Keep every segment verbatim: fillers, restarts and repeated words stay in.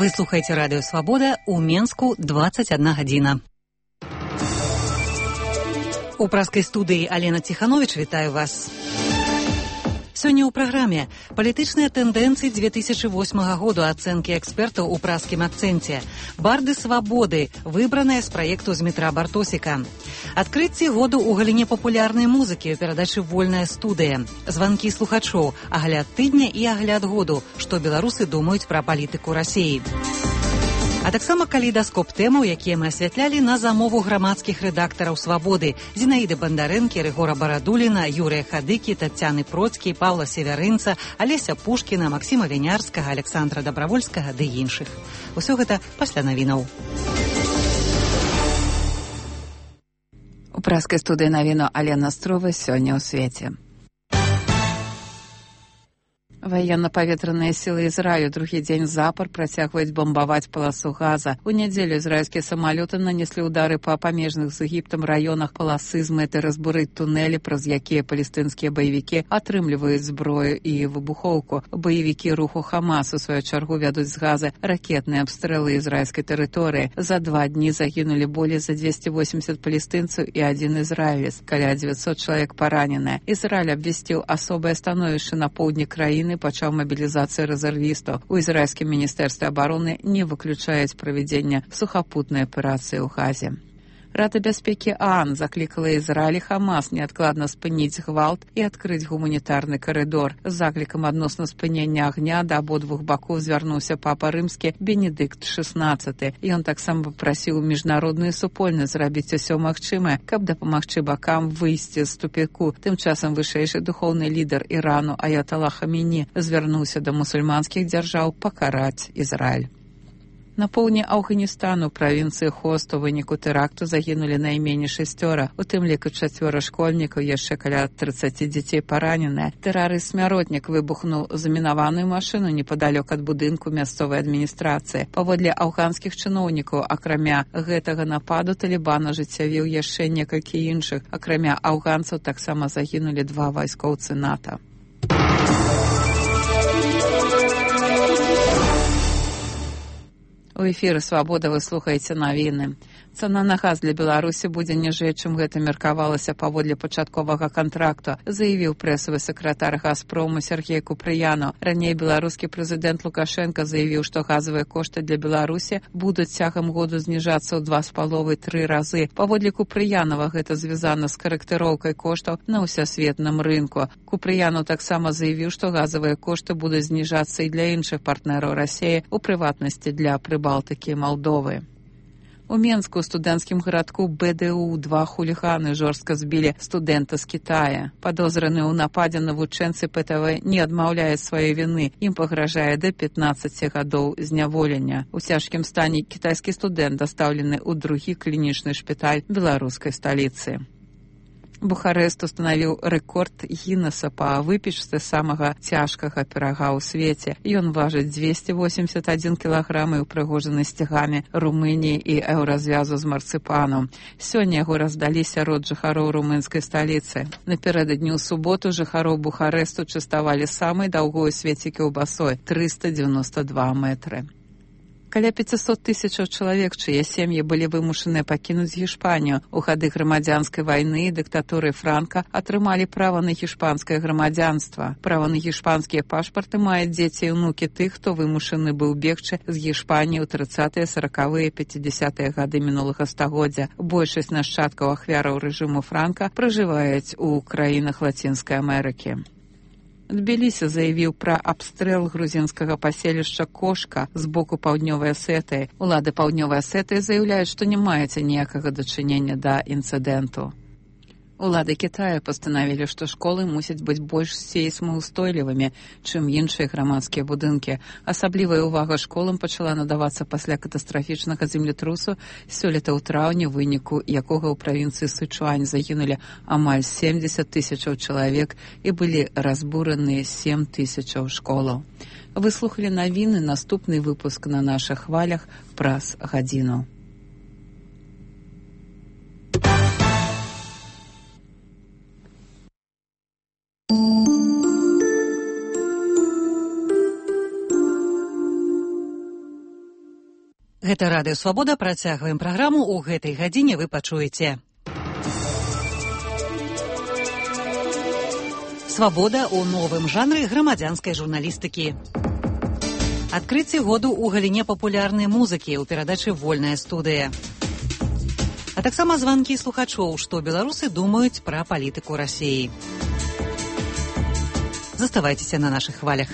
Вы слухаеце радыё Свабода, у Менску дваццаць адна гадзіна. У праскай студыі Алена Ціхановіч вітаю вас. Сёння ў праграме палітычныя тэндэнцыі дзве тысячы восьмага году, ацэнкі экспертаў у праскім акцэнце, барды свабоды, выбраныя з праекту Змітра Бартосіка, адкрыцці году ў галіне папулярнай музыкі ў перадачы «Вольная студыя», званкі слухачоў, агляд тыдня і агляд году, што беларусы думаюць пра палітыку Расіі. А таксама калейдаскоп тэмаў, якія мы асвятлялі на замову грамадскіх рэдактараў «Свабоды» Зінаіды Бандарэнкі, Рыгора Барадуліна, Юрыя Хадыкі, Таццяны Процкі, Паўла Севярынца, Алеся Пушкіна, Максіма Вінярскага, Александра Дабравольскага ды іншых. Усё гэта пасля навінаў. У праскай студыі навіну Алена Струва сёння ў свеце. Ваенна-паветраныя сілы Ізраілю другі дзень запар працягваюць бамбаваць паласу Газа. У нядзелю ізраільскія самалёты нанеслі ўдары па памежных з Егіптам раёнах паласы з мэтай разбурыць тунэлі, праз якія палестынскія баевікі атрымліваюць зброю і выбухоўку. Баевікі руху Хамас у сваю чаргу вядуць з Газа ракетныя абстрэлы ізраільскай тэрыторыі. За два дні загінулі болей за дзвесце восемьдесят палестынцаў і адзін ізраілец. Каля дзевяцьсот чалавек параненыя. Ізраіль абвясціў асобае становішча на поўдні краіны, пачаў мабілізацыю рэзервістаў. У ізраільскім міністэрстве абароны не выключаюць правядзення сухапутнай аперацыі ў Газе. Рада бяспекі ААН заклікала Ізраіль і Хамас неадкладна спыніць гвалт і адкрыць гуманітарны карыдор. З заклікам адносна спынення агня да абодвух бакоў звярнуўся папа рымскі Бенедыкт шэснаццаты. Ён таксама папрасіў міжнародную супольнасць зрабіць усё магчымае, каб дапамагчы бакам выйсці з тупіку. Тым часам вышэйшы духоўны лідар Ірану Аятала Хамені звярнуўся да мусульманскіх дзяржаў пакараць Ізраіль. На поўдні Афганістану, правінцыі Хост, у выніку тэракту загінулі найменей шасцёра, у тым ліку чацвёра школьнікаў, яшчэ каля трыццаці дзяцей параненыя. Тэрарыст-смяротнік выбухнуў замінаваную машыну непадалёк ад будынку мясцовай адміністрацыі. Паводле афганскіх чыноўнікаў, акрамя гэтага нападу, Талібан ажыццявіў яшчэ некалькі іншых. Акрамя афганцаў таксама загінулі два вайскоўцы НАТО. У эфіры «Свабода» вы слухаеце навіны. Цана на газ для Беларусі будзе ніжэй, чым гэта меркавалася паводле пачатковага кантракту, заявіў прэсавы сакратар «Газпрому» Сергей Купрыянаў. Раней беларускі прэзідэнт Лукашенко заявіў, што газавыя кошты для Беларусі будуць цягам году зніжацца ў два з паловай тры разы. Паводле Купрыянава гэта звязана з карэктыроўкай коштаў на ўсясветным рынку. Купрыянаў таксама заявіў, што газавыя кошты будуць зніжацца і для іншых партнераў Расіі, у прыватнасці для Прыбалтыкі і Малдовы. У Менску, у студэнцкім гарадку БДУ, два хуліганы жорстка збілі студэнта з Кітая. Падозраны ў нападзе навучэнцы ПТВ не адмаўляюць сваёй віны. Ім пагражае да пятнаццаці гадоў зняволення. У цяжкім стане кітайскі студэнт дастаўлены ў другі клінічны шпіталь беларускай сталіцы. Бухарэст устанавіў рэкорд Гіннеса па выпечцы самага цяжкага пірага ў свеце. Ён важыць дзвесце восемьдесят адзін кілаграм і ўпрыгожаны сцягамі Румыніі і еўразвязу з марцыпану. Сёння яго раздалі сярод жыхароў румынскай сталіцы. Напярэдадні ў суботу жыхароў Бухарэсту частавалі самай даўгой у свеце кілбасой – трыста дзевяносто два метры. Каля пятьсот тысячаў чалавек, чые сем'і былі вымушаныя пакінуць Гішпанію. У гады грамадзянскай вайны і дыктатуры Франка атрымалі права на гішпанскае грамадзянства. Права на гішпанскія пашпарты маюць дзеці і ўнукі тых, хто вымушаны быў бегчы з Гішпаніі ў трыццатыя, саракавыя, пяцідзясятыя гады мінулага стагоддзя. Большасць нашчадкаў ахвяраў рэжыму Франка пражываюць у краінах Лацінскай Амерыкі. Тбілісі заявіў пра абстрэл грузінскага паселішча Кошка з боку паўднёвай Асетыі. Улады паўднёвай Асетыі заяўляюць, што не маюць ніякага дачынення да інцыдэнту. Улады Китая пастанавілі, што школы мусяць быць больш сейсмаўстойлівымі, чым іншыя грамадскія будынкі. Асаблівая ўвага школам пачала надавацца пасля катастрафічнага землетрусу сёлета ў траўні, у выніку якога ў правінцыі Сычуань загінулі амаль семьдесят тысячаў чалавек і былі разбураныя сем тысячаў школаў. Вы слухалі навіны, наступны выпуск на нашых хвалях праз гадзіну. Гэта радыё Свабода, працягваем праграму. У гэтай гадзіне вы пачуеце. Свабода ў новым жанры грамадзянскай журналістыкі. Адкрыцце году ў галіне папулярнай музыкі ў перадачы «Вольная студыя». А таксама званкі слухачоў, што беларусы думаюць пра палітыку Расіі. Заставайцеся на нашых хвалях.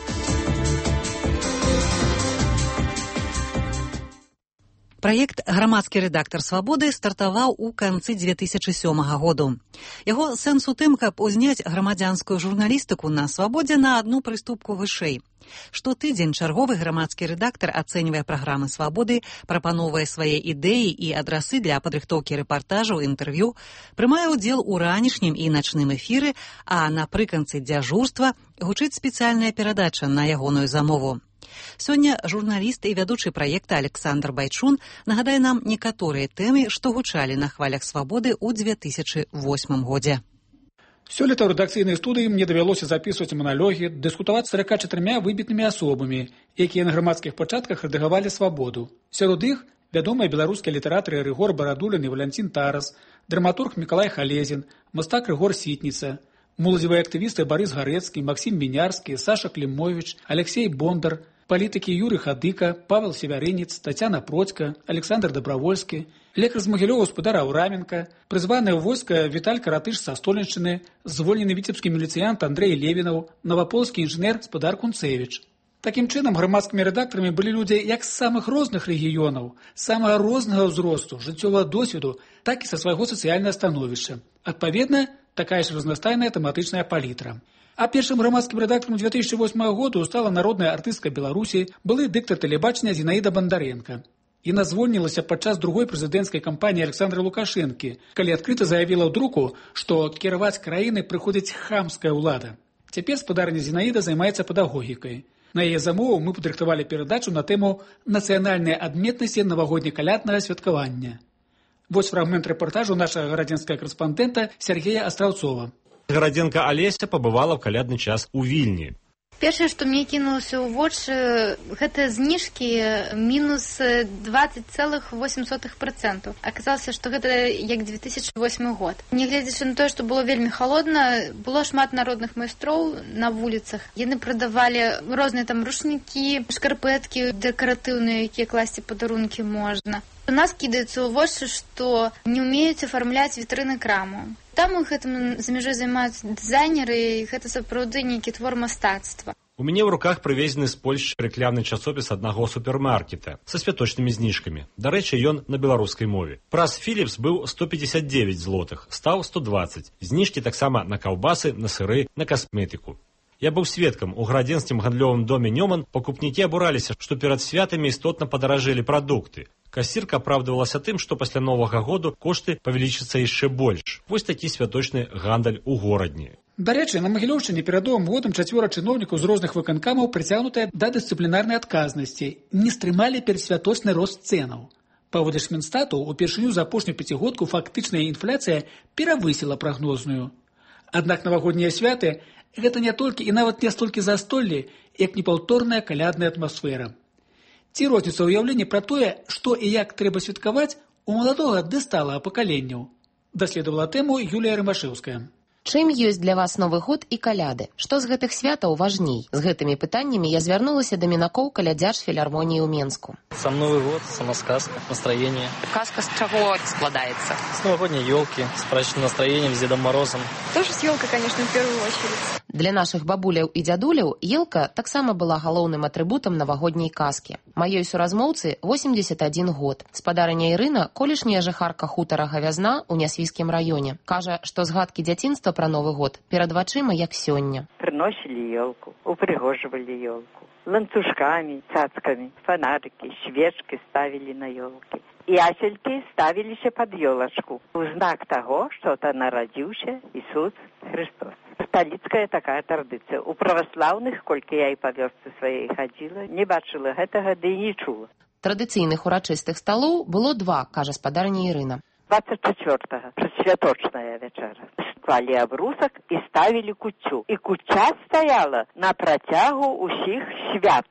Праект «Грамадскі рэдактар Свабоды» стартаваў у канцы дзве тысячы сёмага году. Яго сэнс у тым, каб узняць грамадзянскую журналістыку на Свабодзе на адну прыступку вышэй. Штотыдзень чарговы грамадскі рэдактар ацэньвае праграмы Свабоды, прапановвае свае ідэі і адрасы для падрыхтоўкі рэпартажаў, інтэрв'ю, прымае ўдзел у ранішнім і начным эфіры, а напрыканцы дзяжурства гучыць спецыяльная перадача на ягоную замову. Сёння журналіст і вядучы праекта Александр Байчун нагадае нам некаторыя тэмы, што гучалі на хвалях Свабоды ў дзве тысячы восьмым годзе. Сёлета ў рэдакцыйнай студыі мне давялося запісваць маналогі, дыскутаваць з сарака чатырма выбітнымі асобамі, якія на грамадскіх пачатках рэдагавалі Свабоду. Сярод іх вядомыя беларускія літаратары Рыгор Барадулін і Валянцін Тарас, драматург Мікалай Халезін, мастак Рыгор Сітніца, моладзевыя актывісты Барыс Гарэцкі, Максім Мінярскі, Саша Клімовіч, Алексей Бондар, палітыкі Юрый Хадыка, Павел Севярынец, Тацяна Процька, Александр Дабравольскі, лекар з Магілёва Спадар Аўраменка, прызваны ў войска Віталь Каратыш са Століншчыны, звольнены віцебскі міліцыянт Андрэй Левінаў, наваполскі інжынер Спадар Кунцевіч. Такім чынам, грамадскімі рэдактарамі былі людзі як з самых розных рэгіёнаў, самага рознага ўзросту, жыццёвага досведу, так і са свайго сацыяльнага становішча. Адпаведна, такая ж разнастайная тэматычная палітра. А першым грамадскім рэдактарам дзве тысячы восьмага году стала народная артыстка Беларусі, былы дыктар тэлебачання Зінаіда Бандарэнка. Яна звольнілася падчас другой прэзідэнцкай кампаніі Александра Лукашэнкі, калі адкрыта заявіла ў друку, што кіраваць краінай прыходзіць хамская ўлада. Цяпер спадарня Зінаіда займаецца педагогікай. На яе замову мы падрыхтавалі перадачу на тэму «Нацыянальныя адметнасці навагодне-каляднага святкавання». Вось фрагмент рэпартажу нашага гарадзенскага корэспандэнта Сергея Астраўцова. Гарадзенка Алеся пабывала ў калядны час у Вільні. Першае, што мне кінулася ў вочы, гэта зніжкі мінус дваццаць цэлых восем сотых працэнта. Аказалася, што гэта як дзве тысячы восьмы год. Нягледзячы на тое, што было вельмі халодна, было шмат народных майстроў на вуліцах. Яны прадавалі розныя там рушнікі, шкарпэткі дэкаратыўныя, якія класці падарункі можна. У нас кідаецца ў вочы, што не ўмеюць афармляць вітрыны краму. Там у гэтым за мяжой займаюцца дызайнеры, і гэта сапраўды нейкі твор мастацтва. У мяне ў руках прывезены з Польшчы рэкламны часопіс аднаго супермаркета са святочнымі зніжкамі. Дарэчы, ён на беларускай мове. Праз Філіпс быў сто пятьдесят девять злотых, стаў сто двадцать. Зніжкі таксама на каўбасы, на сыры, на касметыку. Я быў сведкам, у гарадзенскім гандлёвым доме Нёман пакупнікі абураліся, што перад святамі істотна падаражэлі прадукты. Касірка апраўдвалася тым, што пасля новага году кошты павялічацца яшчэ больш. Вось такі святочны гандаль у горадні. Дарэчы, на Магілёўшчыне перад новым годам чацвёра чыноўнікаў з розных выканкамаў прыцягнутыя да дысцыплінарнай адказнасці, не стрымалі перадсвяточны рост цэнаў. Паводле Шмінстату, упершыню за апошнюю пяцігодку фактычная інфляцыя перавысіла прагнозную. Аднак навагоднія святы – гэта не толькі і нават не столькі застолле, як непаўторная калядная атмасфера. Ці розніца ўяўлення пра тое, што і як трэба святкаваць, у маладога ды сталага пакаленняў. Даследавала тэму Юлія Рымашэўская. Чым ёсць для вас Новы год і каляды? Што з гэтых святаў важней? З гэтымі пытаннямі я звярнулася да мінакоў калядзяж філармоніі ў Менску. Сам Новый год, сама сказка, настроение. Казка з чаго складаецца? С новогодней елки, с праздничным настроением, с Дедом Морозом. Тоже с елкой, конечно, в первую очередь. Для нашых бабуляў і дзядуляў елка таксама была галоўным атрыбутам навагодняй казкі. Маёй суразмоўцы восемьдесят один год. Спадарыня Ірына, колішняя жыхарка хутара Гавязна ў Нясвійскім раёне, кажа, што згадкі дзяцінства пра Новы год перад вачыма як сёння. Приносили елку, упригоживали елку. Ланцужками, цацками, фонарики, свечки ставили на елке. Ясельки ставились под елочку. В знак того, что это народился Иисус Христос. Столицкая такая традиция. У православных, колькі я і па вёсцы сваёй хадзіла, не бачыла гэтага, ды і не чула. Традыцыйных урачыстых сталоў было два, кажа спадарня Ірына. двадцать четвёртого предсвяточная вечера. Клали обрусок и ставили куцю. И куця стояла на протягу усіх свят.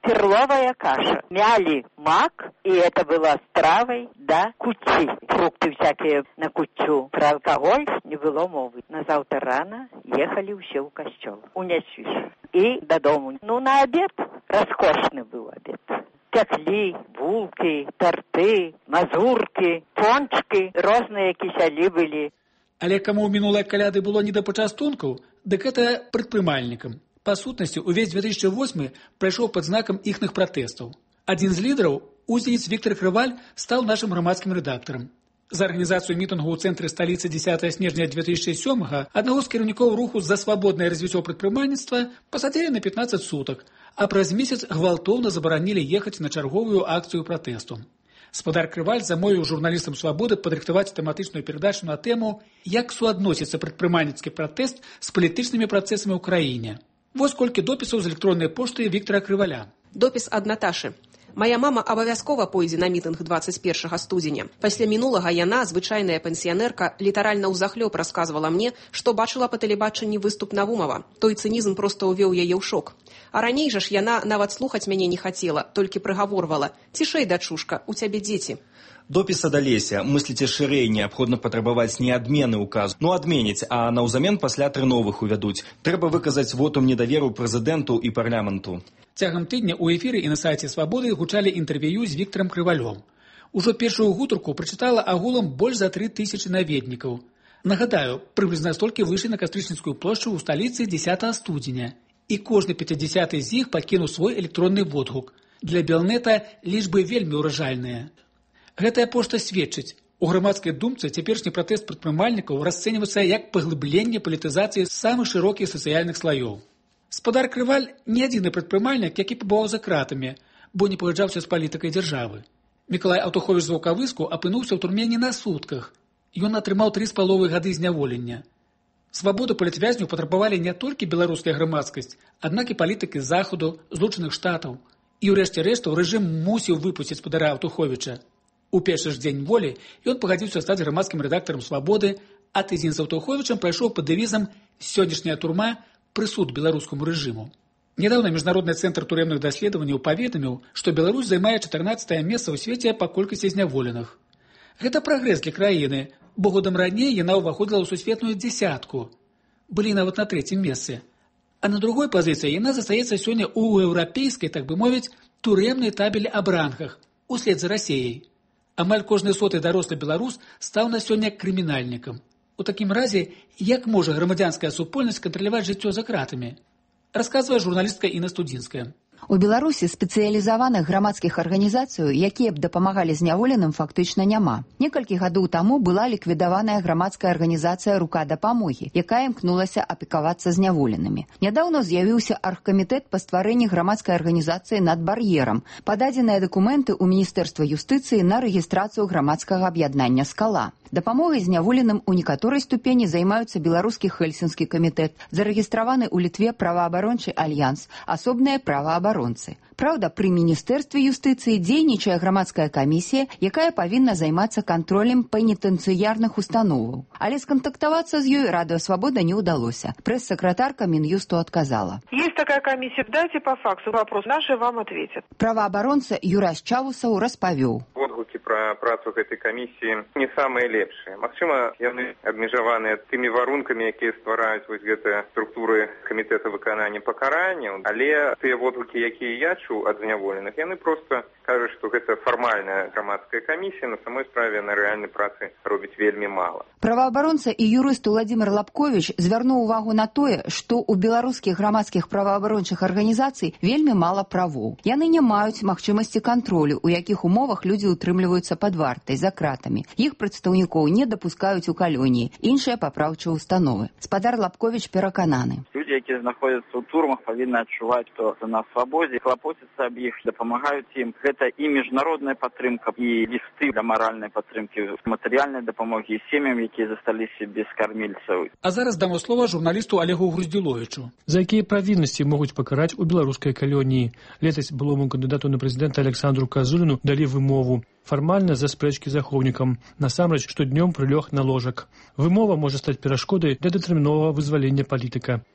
перловая каша. Мяли мак, и это было стравой, да, кучи. Фрукты всякие на кучу. Про алкоголь не было мовы. На завтра рано ехали все в костел. У Нясвиш. И до дому. Ну, на обед. Роскошный был обед. Пекли булки, торты, мазурки, пончики, розные кисели были. Але каму ў мінулыя каляды было не да пачастункаў, дык гэта прадпрымальнікам. Па сутнасці, увесь две тысячи восьмы прайшоў пад знакам іхных пратэстаў. Адзін з лідараў, узенец Віктор Крываль, стаў нашым грамадскім рэдактарам. За арганізацыю мітынгу ў цэнтры сталіцы дзесятого снежня две тысячи сёмага аднаго з кіраўнікоў руху за свабоднае развіццё прадпрымальніцтва пасадзілі на пятнадцать сутак, а праз месяц гвалтоўна забаранілі ехаць на чарговую акцыю пратэсту. Спадар Крываль замовіў журналістам «Свабоды» падрыхтаваць тэматычную перадачу на тэму «Як суадносіцца прадпрымальніцкі пратэст з палітычнымі працэсамі ў краіне». Вось колькі допісаў з электроннай пошты Віктора Крываля. Допіс ад Наташы. Моя мама абавязкова пойдзе на мітынг двадцать першага студзеня. Пасля мінулага яна, звычайная пенсіянерка, літаральна ўзахлёб расказвала мне, што бачыла па тэлебачанні выступ Навумова. Той цынізм проста ўвёў яе ў шок. А раней жа ж яна нават слухаць мяне не хацела, толькі прыгаворвала: «Цішэй, дачушка, у цябе дзеці». Допіс ад Алеся. Мысліце шырэй, неабходна патрабаваць не адмены ўказу. Ну, адменіць, а наўзамен пасля тры новых увядуць. Трэба выказаць вотум недаверу прэзідэнту і парламенту. Цягам тыдня ў эфіры і на сайце «Свабоды» гучалі інтэрв'ю з Віктарам Крывалём. Ужо першую гутарку прачытала агулам больш за тры тысячы наведнікаў. Нагадаю, прыблізна столькі выйшлі на Кастрычніцкую плошчу ў сталіцы дзесятага студзеня. І кожны пяцідзясяты з іх пакінуў свой электронны водгук. Для Белнета лічбы вельмі ўражальныя. Гэтая пошта сведчыць, у грамадскай думцы цяперашні пратэст прадпрымальнікаў расцэньваецца як паглыбленне палітызацыі самых шырокіх сацыяльных слаёў. Спадар Крываль не адзіны прадпрымальнік, які пабываў за кратамі, бо не пагаджаўся з палітыкай дзяржавы. Мікалай Аўтуховіч з Ваўкавыску апынуўся ў турме не на сутках. Ён атрымаў тры з паловай гады зняволення. Свабоду палітвязняў патрабавалі не толькі беларуская грамадскасць, аднак і палітыкі Захаду, Злучаных Штатаў. І ўрэшце рэшту рэжым мусіў выпусціць спадара Аўтуховіча. У першы ж дзень волі ён пагадзіўся стаць грамадскім рэдактарам «Свабоды», а тыдзень з Аўтуховічам прайшоў пад дэвізам «Сённяшняя турма – прысуд беларускаму рэжыму». Нядаўна Міжнародны цэнтр турэмных даследаванняў паведаміў, што Беларусь займае чатырнаццатае месца ў свеце па колькасці зняволеных. Гэта прагрэс для краіны, бо годам раней яна ўваходзіла ў сусветную дзесятку. Былі нават на трэцім месцы. А на другой пазіцыі яна застаецца сёння ў еўрапейскай, так бы мовіць, турэмнай табелі аб рангах, услед за Расіяй. Амаль кожны соты дарослы беларус стаў на сёння крымінальнікам. У такім разе, як можа грамадзянская супольнасць кантраляваць жыццё за кратамі? Расказвае журналістка Інна Студзінская. У Беларусі спецыялізаваных грамадскіх арганізацый, якія б дапамагалі зняволеным, фактычна няма. Некалькі гадоў таму была ліквідаваная грамадская арганізацыя «Рука дапамогі», якая імкнулася апекавацца зняволенымі. Нядаўна з'явіўся аргкамітэт па стварэнні грамадскай арганізацыі «Над бар'ерам». Пададзеныя дакументы ў Міністэрства юстыцыі на рэгістрацыю грамадскага аб'яднання «Скала». Дапамогай зняволеным у некаторай ступені займаюцца беларускі Хельсінскі камітэт, зарэгістраваны ў Літве праваабарончы альянс, асобныя праваабаронцы. Праўда, пры Міністэрстве юстыцыі дзейнічае грамадская камісія, якая павінна займацца кантролем пенітэнцыярных установаў. Але скантактавацца з ёй Радыё Свабода не ўдалося. Прэс-сакратарка Мін'юсту адказала. Есть такая комиссия, дайте по факсу вопрос, наши вам ответят. Праваабаронца Юрась Чавусаў распавёў. Водгукі пра працу гэтай камісіі не самыя лепшыя. Магчыма, яны абмежаваныя тымі варункамі, якія ствараюць вось гэтыя структуры камітэта выканання пакаранняў, але тыя водгукі, якія я чуў ад зняволеных, яны проста кажуць, што гэта фармальная грамадская камісія, на самой справе на рэальнай працы робіць вельмі мала. Праваабаронца і юрыст Уладзімир Лапковіч звярнуў увагу на тое, што ў беларускіх грамадскіх праваабарончых арганізацый вельмі мала правоў. Яны не маюць магчымасці кантролю, у якіх умовах людзі утрымліваюцца пад вартай, за кратамі. Іх прадстаўнікоў не дапускаюць у калоніі, іншыя папраўчыя установы. Спадар Лапковіч перакананы. Людзі, якія знаходзяцца ў турмах, павінны адчуваць, што на свабодзе, клапоціцца аб іх, дапамагаюць ім. Гэта і міжнародная падтрымка, і лісты для маральнай падтрымкі, матэрыяльнай дапамогі сем'ям, якія засталіся без кармільцаў. А зараз дамо слова журналісту Олегу Груздзіловічу. За якія правіннасці могуць пакараць у беларускай калоніі? Летась былому кандыдату на прэзідэнта Александру Казуліну далі вымову. Фармальна за спрэчкі з ахоўнікам. Насамрэч, штоднём прылёг на ложак. Вымова можа стаць перашкодай для датэрміновага вызвалення палітыка.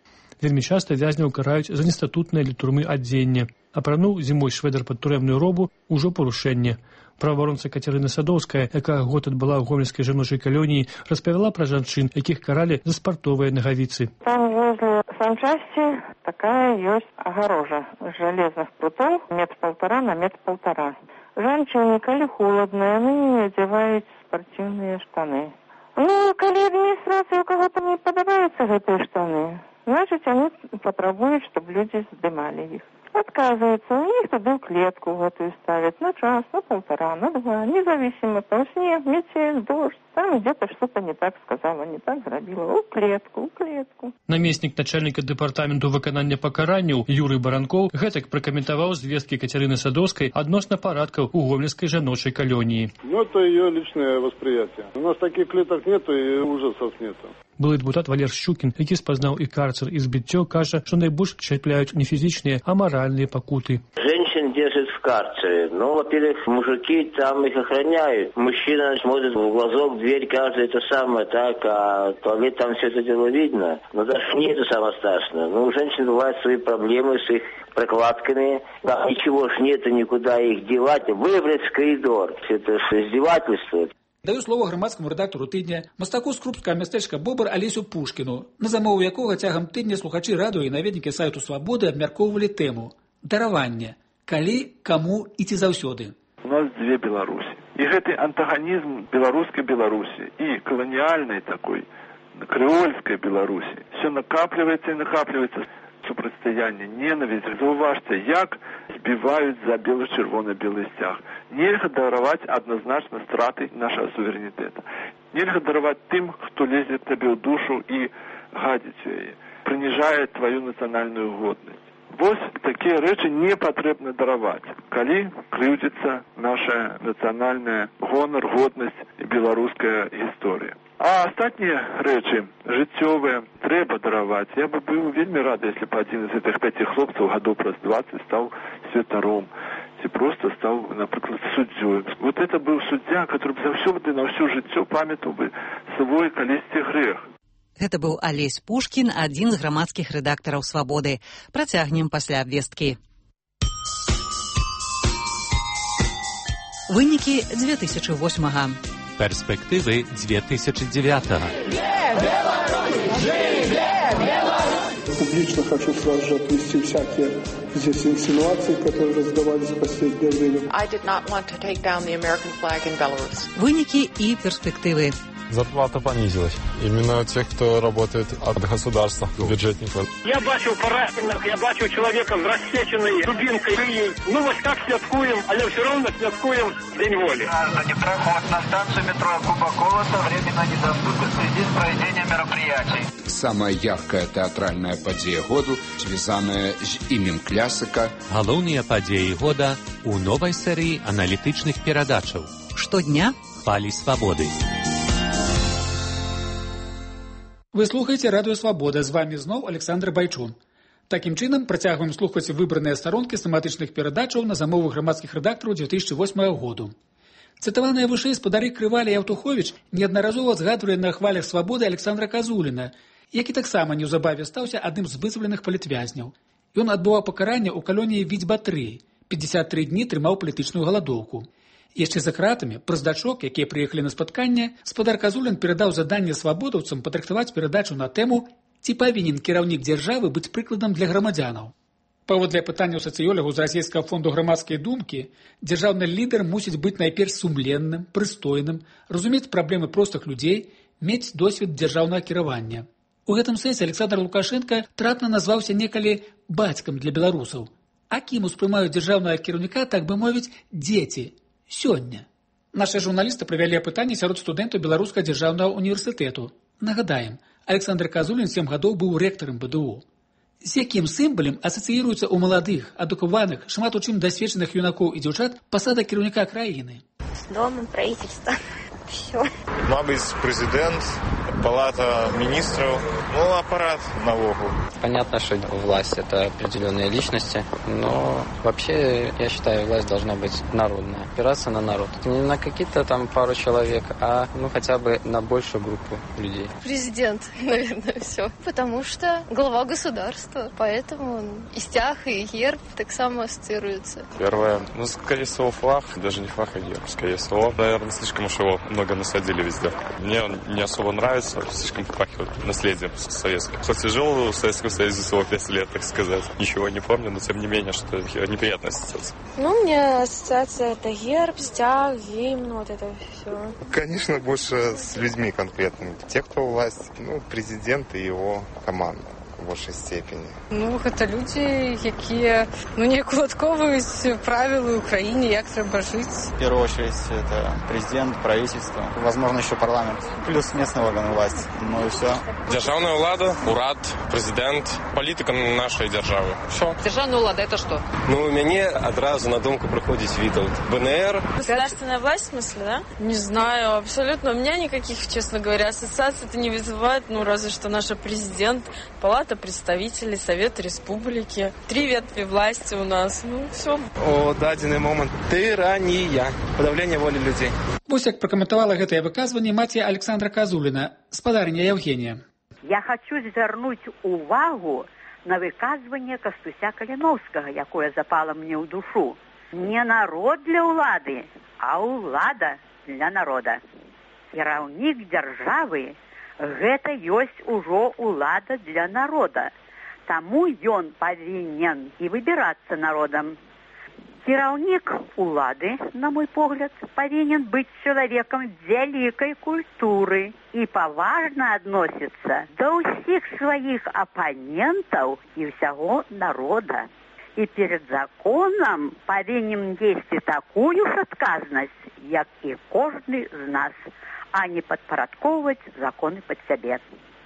Вельмі часта вязняў караюць за нестатутнае для турмы адзенне. Апрануў зімой швэдар пад турэмную робу ўжо парушэнне. Праваабаронца Кацярына Садоўская, якая год адбыла ў гомельскай жаночай калоніі, распавяла пра жанчын, якіх каралі за спартовыя нагавіцы. Там возле санчасти такая есть огорожа железных прутов, метр полтора на метр полтора. Женщины, коли холодно, они не одевают спортивные штаны. Ну, коли администрация у кого-то не подобаются эти штаны, значит, они потребуют, чтобы люди сдымали их. Отказываются, у них туда клетку в эту ставят на час, на полтора, на два, независимо, там снег, метель, дождь, там где-то что-то не так сказала, не так зробила, у клетку, у клетку. Намеснік начальніка дэпартаменту выканання пакаранняў Юрый Баранкоў гэтак пракаментаваў звесткі Кацярыны Садоўскай адносна парадкаў у гомельскай жаночай калоніі. Ну, это ее личное восприятие. У нас таких клеток нету и ужасов нету. Былы дэпутат Валер Щукін, які спазнаў і карцер, і збіццё, кажа, што найбольш чапляюць не фізічныя, а моральные пакуты. Женщин держат в карцере. Ну, во-первых, мужики там их охраняют. Мужчина смотрит в глазок, дверь, каждый это самое, так, а туалет там все это дело видно. Но даже не это самое страшное. Ну, у женщин бывают свои проблемы с их прокладками. Там ничего ж нет, никуда их девать. Выбрать в коридор. Это издевательство. Даю слово грамадскаму рэдактару тыдня, мастаку з крупскага мястэчка Бобр Алесю Пушкіну, на замову якога цягам тыдня слухачы радыё і наведнікі сайту Свабоды абмяркоўвалі тэму даравання. Калі, каму і ці заўсёды. У нас две Беларуси. И гэты антагонизм белорусской Беларуси и колониальной такой, креольской Беларуси все накапливается и накапливается. Супрацьстаянне, ненависть. Зауважьте, як збивають за біло-червоно-білий стяг. Нельга даровать однозначно страты нашего суверенитета. Нельга даровать тем, кто лезет тебе в душу и гадит ее, принижает твою национальную годность. Вот такие речи не потребно даровать, коли крыўдзіцца наша национальная гонор, годность и белорусская история. А астатнія рэчы жыццёвыя трэба дараваць. Я бы быў вельмі рад, если бы один из этих пяти хлопцаў гадоў праз двадцать стал святаром, ці просто стал, например, суддзёй. Вот это был суддзя, который заўсёды на ўсё жыццё памятаў бы свой калісьці грэх. Гэта быў Алесь Пушкін, адзін з грамадскіх рэдактараў Свабоды. Працягнем пасля абвесткі. Вынікі две тысячи восьмага. Перспективы две тысячи девятого. Публично хочу сразу же отвести всякие здесь инсинуации, которые раздавались в последнее время. I did not want to take down the American flag in Belarus. Вынікі і перспективы. Зарплата понизилась. Именно тех, кто работает от государства, бюджетников. Я бачу пораненых, я бачу человека с рассеченной дубинкой. Ну вот как святкуем, але все равно святкуем День воли. Граждане, проход на станцию метро Куба-Колоса временно недоступен в связи с проведением мероприятий. Самая яркая театральная падзея году, связанная с именем классика. Галоўныя падзеі года у новой серии аналитичных передачаў. Штодня хвалі свободы. Вы слухаеце радыё Свабода, з вами зноў Александр Байчун. Такім чынам працягваем слухаць выбраныя старонкі з тэматычных перадачаў на замову грамадскіх рэдактараў две тысячи восьмага году. Цытаваныя вышэй спадары Крываля і Аўтуховіч неаднаразова згадвалі на хвалях Свабоды Александра Казуліна, які таксама неўзабаве стаўся адным з вызваленых палітвязняў. Ён адбываў пакаранне ў калоніі Відзьба-тры, пятьдесят три дні трымаў палітычную галадоўку. Яшчэ за кратамі, праз дачок, якія прыехалі на спатканне, спадар Казулін перадаў заданне свабодаўцам падрыхтаваць перадачу на тэму «Ці павінен кіраўнік дзяржавы быць прыкладам для грамадзянаў?». Паводле пытанняў сацыёлагаў з расійскага фонду грамадскай думкі, дзяржаўны лідар мусіць быць найперш сумленным, прыстойным, разумець праблемы простых людзей, мець досвед дзяржаўнага кіравання. У гэтым сэнсе Александр Лукашенко трапна назваўся некалі бацькам для беларусаў. А кім успрымаюць дзяржаўнага кіраўніка, так бы мовіць, дзеці сёння. Наши журналісты правялі апытанне сярод студэнтаў Беларускага дзяржаўнага універсітэту. Нагадаем, Александр Казулін сем гадоў быў рэктарам бэ дэ у. З якім сімвалем асацыіруецца ў маладых, адукаваных, шмат у чым дасведчаных юнакоў і дзяўчат пасада кіраўніка краіны? С домом, правительством. Все. Мабыць, прэзідэнт, палата міністраў, Ну, аппарат наогул. Понятно, что власть – это определенные личности, но вообще, я считаю, власть должна быть народная, опираться на народ. Не на какие-то там пару человек, а ну хотя бы на большую группу людей. Президент, наверное, все. Потому что глава государства, поэтому и стяг, и герб так само ассоциируются. Первое, ну, скорее всего, флаг, даже не флаг, а герб, скорее всего. Наверное, слишком уж его много насадили везде. Мне он не особо нравится, слишком попахивает наследием советским. Кстати, жил в Советском Союзе всего пять лет, так сказать. Ничего не помню, но тем не менее, что неприятная ассоциация. Ну, у меня ассоциация это герб, стяг, гимн, вот это все. Конечно, больше с людьми конкретными. Те, кто у власти, ну, президент и его команда. В большей степені. Ну, це люди, які ну, не вкладковують правила в Україні, як треба жити. В первую очередь, это президент, правительство, возможно, еще парламент, плюс местные органы власти. Ну и все. Державная влада, уряд, президент, політика нашої держави. Все. Державная влада, это что? Ну, мені одразу на думку приходить Виталд. БНР. Государственная власть, в смысле, да? Не знаю, абсолютно. У меня никаких, честно говоря, ассоциаций это не вызывает. Ну, разве что наш президент, палата представителей, Совет Республики. Три ветви власти у нас. Ну, все. О дадзены момент тирания, подавление воли людей. Вось як пракаментавала гэтае выказванне маці Александра Казуліна, спадарня Евгения. Я хочу звярнуць увагу на выказванне Кастуся Каліновскага, якое запала мне ў душу. Не народ для ўлады, а ўлада для народа. Кіраўнік дзяржавы гэта ёсць ужо ўлада для народа. Таму ён павінен і выбірацца народам. Кіраўнік улады, на мой погляд, павінен быць чалавекам вялікай культуры і паважна адносіцца да ўсіх сваіх апанентаў і ўсяго народа. І перед законам павінен несці такую ж адказнасць, як і кожны з нас, а не падпарадкоўваць законы пад сябе.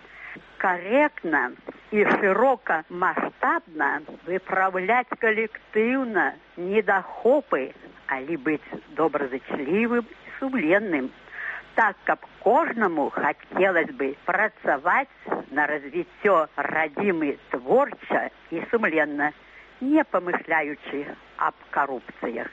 Корректно и широко масштабно выправлять коллективно недохопы, али быть доброзычлівым и сумленным, так как кожному хотелось бы працаваць на развіццё радзімы творча и сумленно, не помышляючи об коррупциях.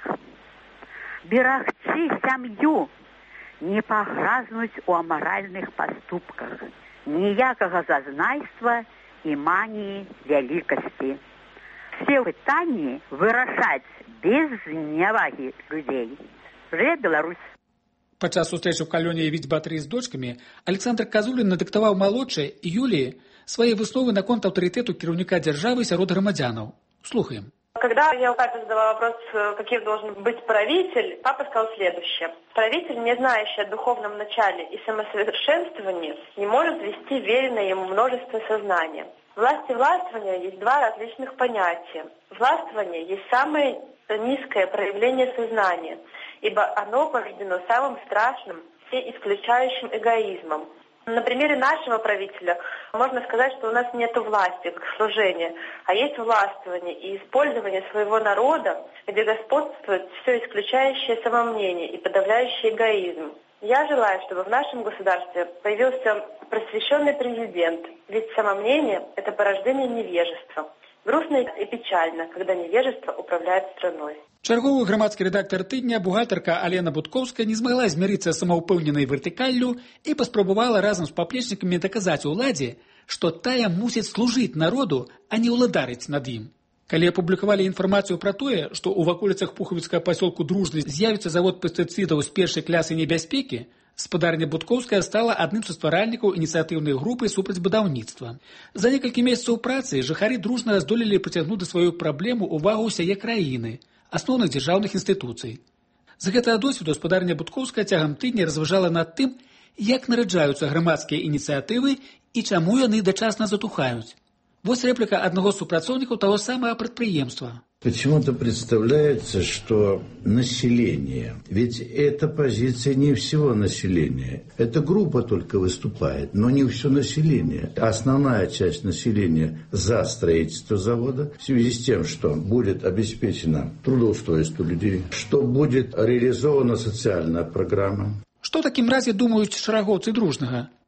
Берагчы сям'ю, не пагразнуць у амаральных поступках, ніякага зазнайства і маніі вялікасці. Все пытанні вырашаць без знявагі людзей. Жыве Беларусь! Падчас сустрэчы ў калоніі Віць-Батареі з дочкамі Александр Казулін надыктаваў малодшай Юліі свае высновы наконт аўтарытэту кіраўніка дзяржавы сярод грамадзянаў. Слухаем. Когда я у папы задала вопрос, каким должен быть правитель, папа сказал следующее. Правитель, не знающий о духовном начале и самосовершенствовании, не может вести веренное ему множество сознания. Власть и властвование есть два различных понятия. Властвование есть самое низкое проявление сознания, ибо оно порождено самым страшным, всеисключающим эгоизмом. На примере нашего правителя можно сказать, что у нас нет власти, как служения, а есть властвование и использование своего народа, где господствует все исключающее самомнение и подавляющий эгоизм. Я желаю, чтобы в нашем государстве появился просвещенный президент, ведь самомнение – это порождение невежества. Грустно и печально, когда невежество управляет страной. Чарговы грамадскі рэдактар тыдня, бухгалтарка Алена Будкоўская не змагла змірыцца з самаўпэўненай вертыкаллю і паспрабавала разам з паплечнікамі даказаць уладзе, што тая мусіць служыць народу, а не ўладарыць над ім. Калі апублікавалі інфармацыю пра тое, што ў ваколіцах пухавіцкага пасёлку Дружны з'явіцца завод пестыцыдаў з першай клясы небяспекі, спадарня Будкоўская стала адным са стваральнікаў ініцыятыўнай групы супраць будаўніцтва. За некалькі месяцаў працы жыхары Дружна здолелі прыцягнуць да сваю праблему ўвагу ўсяе краіны, асноўных дзяржаўных інстытуцый. З гэтага досведу спадарня Будкоўская цягам тыдня разважала над тым, як нараджаюцца грамадскія ініцыятывы і чаму яны дачасна затухаюць. Вось реплика одного з супрацоўнікаў того самого предприемства. Почему-то представляется, что население, ведь эта позиция не всего населения. Эта группа только выступает, но не все население. Основная часть населения за строительство завода в связи с тем, что будет обеспечено трудоустройство людей, что будет реализована социальная программа. Что таким разе думают шарагоўцы Дружнага?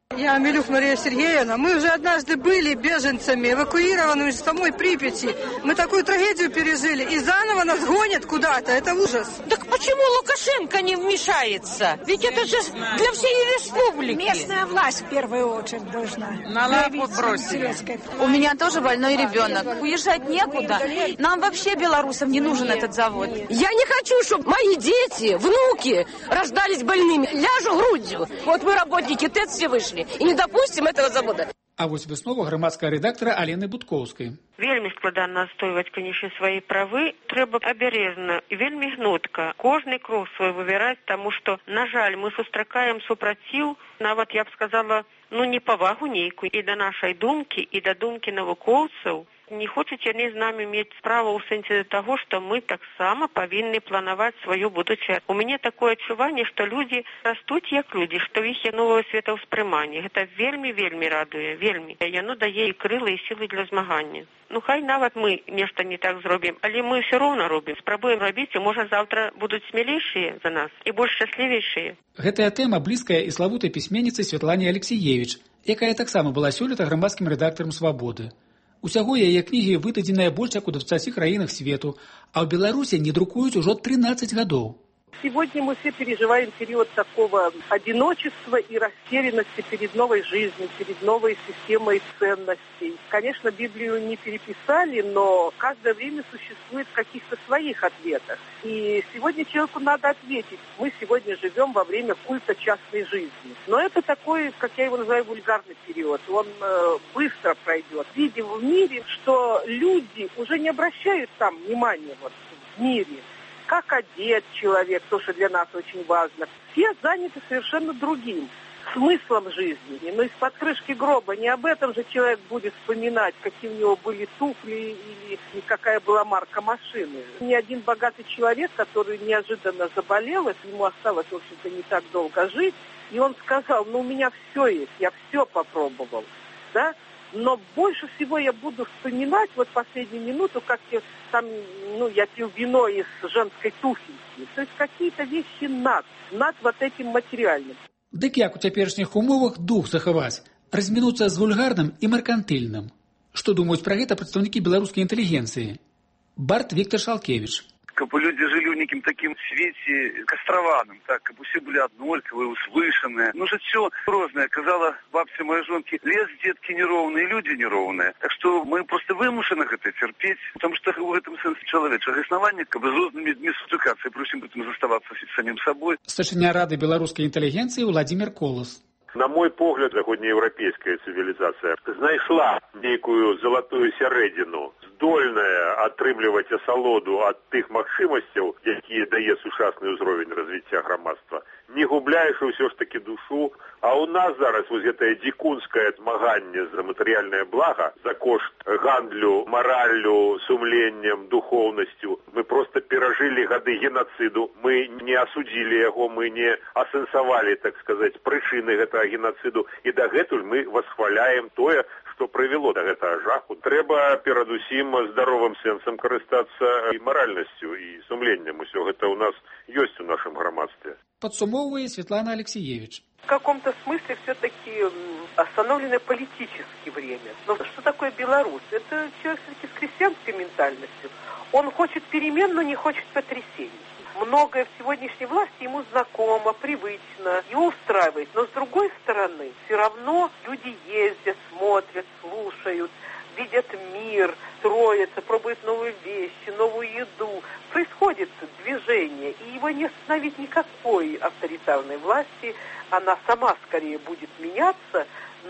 Я Милюх Мария Сергеевна. Мы уже однажды были беженцами, эвакуированными из самой Припяти. Мы такую трагедию пережили, и заново нас гонят куда-то. Это ужас. Так почему Лукашенко не вмешается? Ведь это же для всей республики. Местная власть в первую очередь должна. На лапу бросили. У меня тоже больной ребенок. Уезжать некуда. Нам вообще, белорусам, не нужен этот завод. Я не хочу, чтобы мои дети, внуки рождались больными. Ляжу грудью. Вот мы, работники ТЭЦ, все вышли. І не допустим этого завода. А вось выснова грамадскага рэдактара Алены Будкоўскай. Вельмі складана адстойваць, канечне, свае правы. Трэба абярежна і вельмі гнутка кожны крок свой выбіраць, таму што, на жаль, мы сустракаем супраціў, нават, я б сказала, ну, непавагу нейкую і да нашай думкі, і да думкі навукоўцаў. Не хочуць яны з намі мець справу ў сэнсе таго, што мы таксама павінны планаваць сваю будучыню. У мяне такое адчуванне, што людзі растуць як людзі, што ў іх є новае светаўспрыманне. Гэта вельмі-вельмі радуе, вельмі. Яно дае і крылы, і сілы для змагання. Ну, хай нават мы нешта не так зробім, але мы ўсё роўна робім. Спрабуем рабіць, і можа заўтра будуць смелейшыя за нас і больш шчаслівейшыя. Гэтая тэма блізкая і славутай пісьменніцы Святлане Алексіевіч, якая таксама была сёлета грамадскім рэдактарам «Свабоды». Усяго яе кнігі выдадзеныя больш як у двадцати краінах свету, а ў Беларусі не друкуюць ужо тринадцать гадоў. Сегодня мы все переживаем период такого одиночества и растерянности перед новой жизнью, перед новой системой ценностей. Конечно, Библию не переписали, но каждое время существует в каких-то своих ответах. И сегодня человеку надо ответить. Мы сегодня живем во время культа частной жизни. Но это такой, как я его называю, вульгарный период. Он э, быстро пройдет. Видим в мире, что люди уже не обращают там внимания вот, в мире. Как одет человек, то, что для нас очень важно. Все заняты совершенно другим смыслом жизни. Но из-под крышки гроба не об этом же человек будет вспоминать, какие у него были туфли или какая была марка машины. Ни один богатый человек, который неожиданно заболел, ему осталось, в общем-то, не так долго жить, и он сказал, ну, у меня все есть, я все попробовал, да? Но больше всего я буду вспоминать вот последнюю минуту, как я, там, ну, я пил вино из женской туфельки. То есть какие-то вещи над, над вот этим материальным. Дык як у цяперашніх умовах дух захаваць, размінуцца з вульгарным і маркантыльным? Што думаюць пра гэта прадстаўнікі беларускай інтэлігенцыі? Барт Віктор Шалкевич. Каб люди жили в неким таким свете кастрованным, так, каб все были однольковые, услышанные. Ну, жыццё розное. Казала бабця моей жонки, лес, детки неровные, люди неровные. Так что мы просто вымушаны это терпеть, потому что в этом сенсе человеческое основание, как бы с разными не сутыкаться, и просим этом заставаться самим собой. Старшыня Рады беларускай інтэлігенцыі Владимир Колос. На мой погляд, заходнееўрапейская цывілізацыя знайшла нейкую залатую сярэдзіну, здольная атрымліваць асалоду ад тых магчымасцяў, якія дае сучасны ўзровень развіцця грамадства, не губляючы ўсё ж такі душу. А у нас зараз вось гэтае дзікунскае змаганне за матэрыяльнае блага, за кошт гандлю, мараллю, сумленнем, духоўнасцю. Мы просто перажылі гады геноциду, мы не асудзілі яго, мы не асэнсавалі, так сказаць, прычыны гэтага геноциду, і дагэтуль мы восхваляем тое, што прывяло да гэтага жаху. Трэба перадусім здаровым сэнсам карыстацца і маральнасцю, і сумленнем. Усё гэта у нас ёсць у нашым грамадстве. Падсумоўвае Светлана Алексіевич. В каком-то смысле все-таки остановленное политически время. Но что такое Беларусь? Это человек все-таки с крестьянской ментальностью. Он хочет перемен, но не хочет потрясений. Многое в сегодняшней власти ему знакомо, привычно, его устраивает. Но с другой стороны, все равно люди ездят, смотрят, слушают, видят мир, строятся, пробуют новые вещи, новую еду. Происходит движение, и его не остановить никакой авторитарной власти. Она сама скорее будет меняться,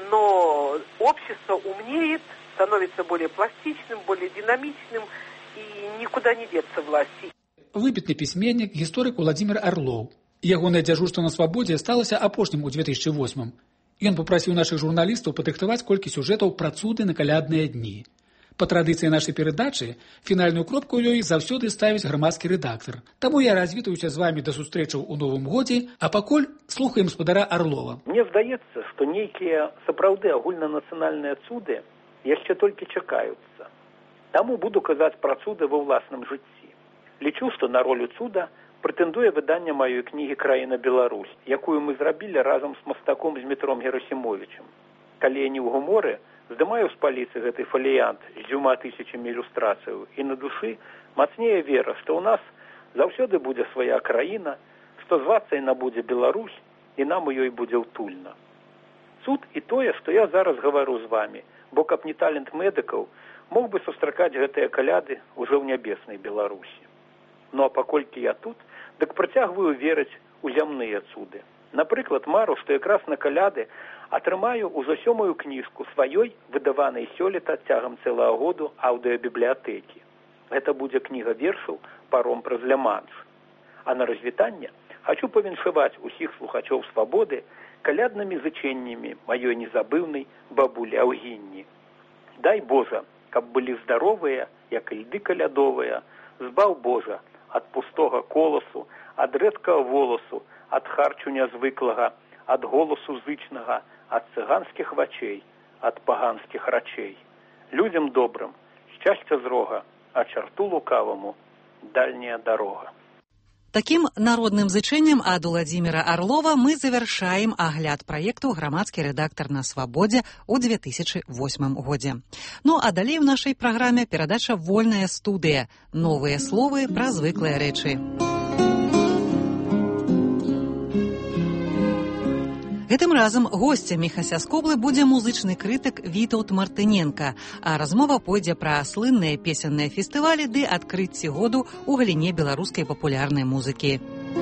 но общество умнеет, становится более пластичным, более динамичным, и никуда не деться власти. Выбітны пісьменнік, гісторык Владимир Орлов. Ягонае дзяжурства на свабодзе сталася апошнім у две тысячи восьмым. Ён папрасіў нашых журналістаў падрыхтаваць колькі сюжэтаў пра цуды на калядныя дні. Па традыцыі нашай перадачы, фінальную кропку ў ёй заўсёды ставіць грамадскі рэдактар. Таму я развітаюся з вамі да сустрэчаў у новым годзе, а пакуль слухаем спадара Орлова. Мне здаецца, што нейкія сапраўды агульнанацыянальныя цуды яшчэ толькі чакаюцца. Таму буду казаць пра цуды ва ўласным жыцці. Лічу, што на ролю цуда прэтэндуе выданне маёй кнігі «Краіна Беларусь», якую мы зрабілі разам з мастаком Змітром Герасімовічем. Калі я не ў гуморы, здымаю з паліцы гэты фаліянт з дзвюма тысячамі ілюстрацыяў, і на душы мацнее вера, што ў нас заўсёды будзе свая краіна, што звацца яна будзе Беларусь, і нам у ёй будзе ўтульна. Цуд і тое, што я зараз гавару з вамі, бо каб не талент медыкаў, мог бы сустракаць гэтыя каляды ўжо ў нябеснай Беларусі. Ну а паколькі я тут, дык працягваю верыць у зямныя цуды. Напрыклад, мару, што якраз на каляды атрымаю ўжо сёмую кніжку сваёй, выдаванай сёлета цягам цэлага году аўдыёбібліятэкі. Гэта будзе кніга вершаў «Паром праз Ля-Манш». А на развітанне хачу павіншаваць усіх слухачоў свабоды каляднымі зычэннямі маёй незабыўнай бабулі Аўгінні. Дай Божа, каб былі здаровыя, як і льды калядовыя, збаў Божа ад пустога коласу, ад рэдкага воласу, ад харчу нязвыклага, ад голасу зычнага, ад цыганскіх вачэй, ад паганскіх рачэй. Людзям добрым шчасця з рога, а чарту лукаваму дальняя дорога. Таким народным зычэннем ад Уладзіміра Арлова мы завяршаем агляд праекту «Грамадскі рэдактар на свабодзе» ў две тысячы восьмым годзе. Ну а далей у нашай праграме перадача «Вольная студыя». Новыя словы пра звыклыя рэчы. Гэтым разам госцем Міхася Скоблы будзе музычны крытык Вітаўт Мартыненка, а размова пойдзе пра слынныя песенныя фестывалі ды адкрыцці году ў галіне беларускай папулярнай музыкі.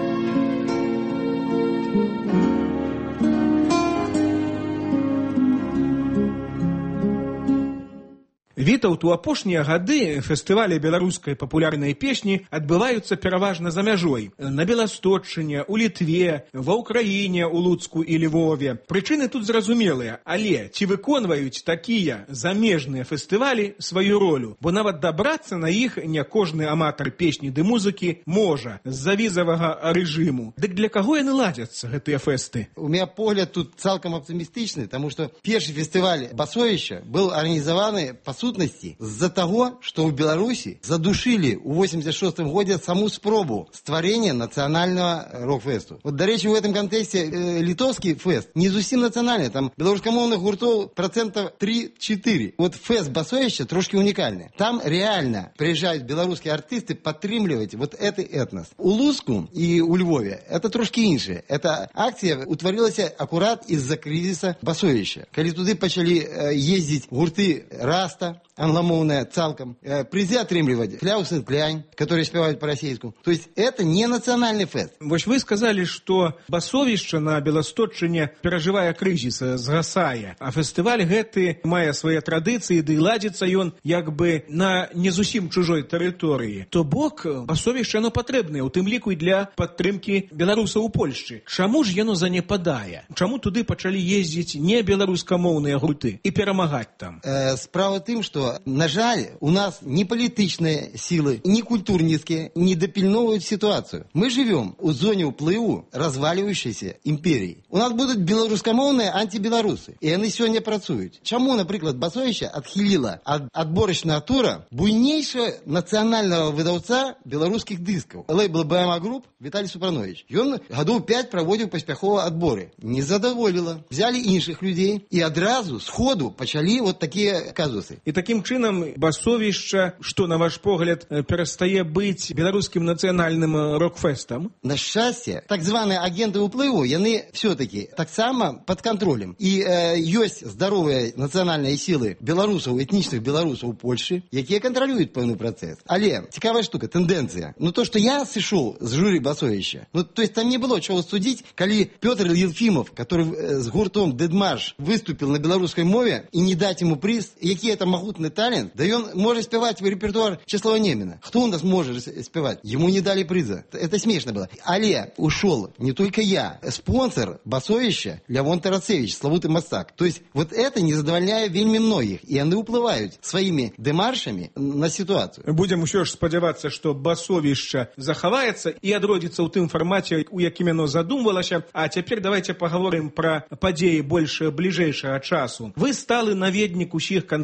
Вітаўт, у апошнія гады фестывалі беларускай папулярнай песні адбываюцца пераважна за мяжой. На Беластотчыне, у Літве, ва ўкраіне, у Луцку і Львове. Прычыны тут зразумелыя, але ці выконваюць такія замежныя фестывалі сваю ролю? Бо нават дабрацца на іх не кожны аматар песні ды музыкі можа з-за візавага рэжыму. Дык для каго яны ладзяцца, гэтыя фэсты? У меня погляд тут цалкам аптымістычны, таму што першы фестываль Басовішча быў арганізаваны па сутнасці з-за таго, што ў Беларусі задушылі ў восемьдесят шостым годзе саму спробу стварэння нацыянальнага рок-фесту. Вот, дарэчы, в этом контексте э, літоўскі фест не зусім нацыянальны, там беларускамоўных гуртоў процентов три-четыре. Вот фест Басовішча трошки унікальны. Там реально приезжают беларускія артисты падтрымліваць вот этот этнос. У Луцку и у Львове это трошки іншае. Эта акцыя утварылася акурат из-за кризиса Басовішча. Калі туды пачалі э, ездзіць гурты Раста, англомовная цалком, э, призы отрымливать Кляус и Клянь, которые спевают по-российски. То есть это не национальный фест. Вось вы сказали, что Басовішча на Беластотчыне перажывае крызіс, згасае, а фестываль гэты мае свае традыцыі, ды ладзіцца ён як бы на не зусім чужой тэрыторыі. То бок Басовішча яно патрэбнае, у тым ліку і для падтрымкі беларусаў у Польшчы. Чаму ж яно занепадае? Чаму туды пачалі ездзіць не беларускамоўныя гурты і перамагаць там? Э, справа тым, што на жаль, у нас ни политичные силы, ни культурнические не допильновывают ситуацию. Мы живем в зоне уплыву разваливающейся империи. У нас будут белорускомовные антибелорусы, и они сегодня працуют. Чему, например, Басовішча отхилила от отборочного тура буйнейшего национального выдавца белорусских дисков, лейбл бэ эм а Group Виталий Супранович. И он годов пять проводил поспехово отборы. Не задоволило. Взяли інших людей и одразу, сходу, почали вот такие казусы. И таким чынам Басовішча, што, на ваш погляд, перастае быць беларускім нацыянальным рок-фестам? На шчасце, так званыя агенты ўплыву, яны все-таки таксама под контролем. І э, ёсць здаровыя нацыянальныя сілы беларусаў, этнічных беларусаў у Польшы, якія кантралююць пэўны працэс. Але цікавая штука, тэндэнцыя. Ну то, што я сышоў з журы Басовішча, ну то есть там не было чего судзіць, калі Пётр Елфимов, который э, з гуртом Дедмарш выступил на беларускай мове, і не даць ему приз, які это могутный талент, да и он может спевать в репертуар Чеслава Немина. Кто у нас может спевать? Ему не дали приза. Это смешно было. Але ушел не только я, спонсор Басовішча Лявон Тарасевич, славутый мастак. То есть вот это не задовольняет вельми многих, и они уплывают своими демаршами на ситуацию. Будем еще ж спадзявацца, что Басовішча захаваецца и одродится ў тым формате, у якім яно задумвалася. А теперь давайте поговорим про падзеі больш бліжэйшага часу. Вы сталы наведнік усіх канцэртаў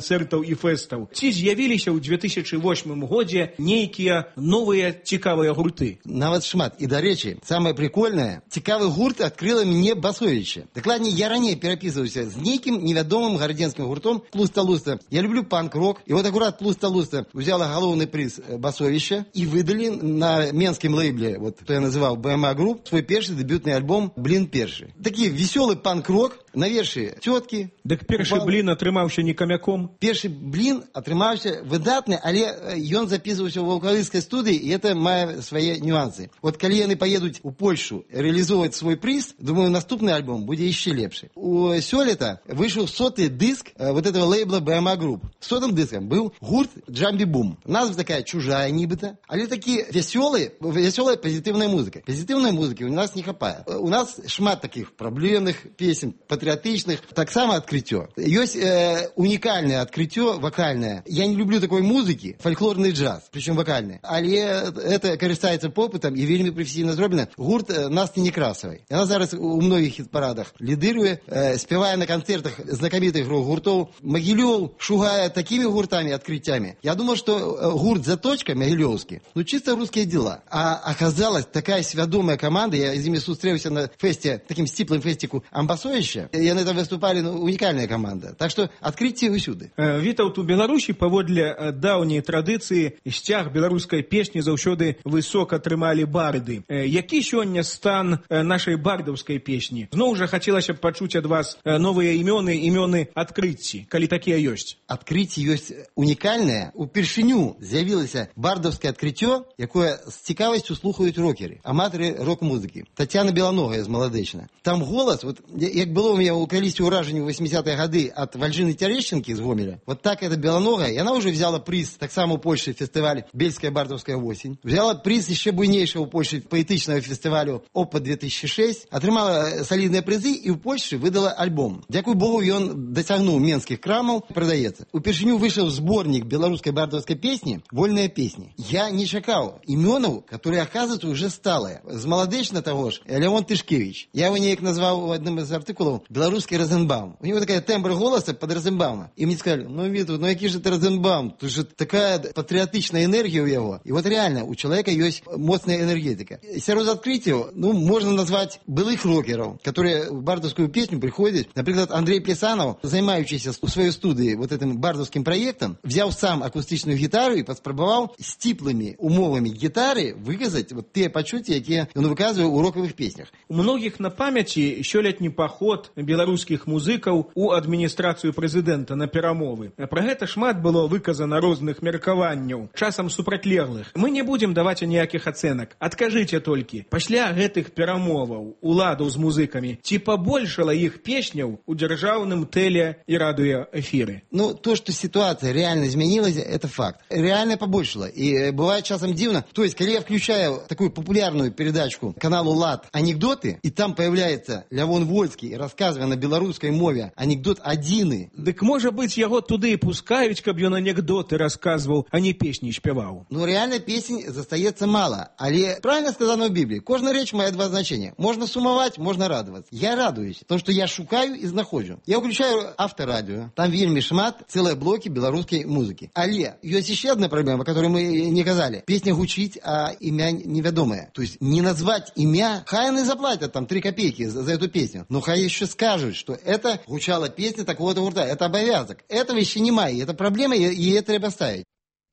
і фэстаў. Ці з'явіліся ў две тысячы восьмым годзе нейкія новыя цікавыя гурты? Нават шмат. І, дарэчы, самае прикольнае, цікавы гурт адкрыла мне Басовіча. Дакладней, я раней перапісваўся з нейкім невядомым гарадзенскім гуртом Плуста-Луста. Я люблю панк-рок, і вот акурат Плуста-Луста взяла галоўны прыз Басовіча і выдалі на менскім лейбле, вот, то я называў бэ эм а Group, свой першы дэбютны альбом «Блин першы». Такі весёлы панк-рок, на вершы цёткі. Дык першы упал... блін атрымаўся не камяком? Першы блін атрымаўся выдатны, але ён запісваўся ў вулкалыцкай студыі, і это мае свае нюансы. Вот калі яны поедуць у Польшу реализовывать свой приз, думаю, наступный альбом будет еще лепше. У сёлета вышел сотый диск вот этого лейбла бэ эм а Group. Сотым диском был гурт Джамби Бум. Назва такая чужая нібыта, але такие веселые, веселая позитивная музыка. Позитивной музыки у нас не хапае. У нас шмат таких проблемных песен, патриотичных. Так само открытие. Есть э, уникальное открытие вокальное. Я не люблю такой музыки, фольклорный джаз, причем вокальный. Але это користается попытом и вельми профессийно зроблено. Гурт Насти Некрасовой. Она зараз у многих хит-парадах лидирует, э, спевая на концертах знакомитых рок-гуртов. Могилев шугая такими гуртами, открытиями. Я думал, что гурт «Заточка» могилевский, ну чисто русские дела. А оказалась такая свядомая команда, я из ними сустрелся на фесте, таким стиплым фестику Амбасовича, и на этом выступали, ну, уникальная команда. Так что открытие усюды. Вітаўт, у Беларусі паводле даўняй традыцыі сцяг беларускай песні заўсёды высока трымалі барды. Які сёння стан нашай бардаўскай песні? Зноў жа хацелася б пачуць ад вас новыя імёны, імёны адкрыцці, калі такія ёсць. Адкрыцці ёсць унікальнае. Упершыню з'явілася бардаўскае адкрыццё, якое з цікавасцю слухаюць рокеры, аматары рок-музыкі. Тацяна Беланогая з Маладэчна. Там голас, вот як было у меня у калісьці ўражанне ў восьмидесятые гады ад Вальжыны Терещенкі з Гомеля, вот так это Беланогая, и она уже взяла приз, так само у Польши фестиваль «Бельская бардовская осень». Взяла приз еще буйнейшего у Польши поэтичного фестивалю «Опа две тысячи шесть», отрымала солидные призы и у Польши выдала альбом. Дякую Богу, он дотягнул менских крамов, продается. Упершыню вышел сборник белорусской бардовской песни «Вольные песни». Я не чакал именов, которые, оказывается, уже сталые. С Маладэчна того ж Леон Тышкевич. Я его неяк назвал в одном из артикулов «Белорусский Розенбаум». У него такая тембр голоса под Розенбаума. И мне сказали, ну, Виту, ну, який же ты Розенбаум? Тут же такая патриотичная энергия у его. И вот реально, у человека есть мощная энергетика. Сярод открытия, ну, можно назвать былых рокеров, которые в бардовскую песню приходят. Например, Андрей Плесанов, займающийся у своей студии вот этим бардовским проектом, взял сам акустичную гитару и поспробовал с теплыми умовами гитары выказать вот те почуття, які он выказывает у роковых песнях. У многих на памяти сёлетні поход беларускіх музыкаў у адміністрацыю прэзідэнта на перамовы. Пра гэта шмат было выказана розных меркаванняў, часам супрацьлеглых. Мы не будем даваць ніякіх ацэнак. Адкажыце толькі, пасля гэтых перамоваў уладаў з музыкамі, ці пабольшала іх песняў у дзяржаўным тэле- і радыёэфіры? Ну, то, что ситуация реально изменилась, это факт. Реально побольшало. И бывает часом дивно. То есть, когда я включаю такую популярную передачку каналу «Лад» «Анекдоты», и там появляется Лявон Вольский, рассказывая на белорусской мове анекдот адзіны. Дык, можа быць, яго туды пускаюць, каб ён анекдоты расказваў, а не песні спяваў. Ну, реально песень застаецца мало. Але правильно сказано в Библии. Кожная речь мае два значения. Можно сумовать, можно радоваться. Я радуюсь, потому что я шукаю и знаходжу. Я включаю авторадио. Там вельмі шмат, целые блоки белорусской музыки. Але есть еще одна проблема, которую мы не казали. Песня гучить, а имя неведомое. То есть не назвать имя, хай они заплатят там три копейки за, за эту песню. Но хай еще скажут, что это гучала песня такого-то гурта. Это обовязок. Этого еще немає. Это проблема, и, и это треба ставить.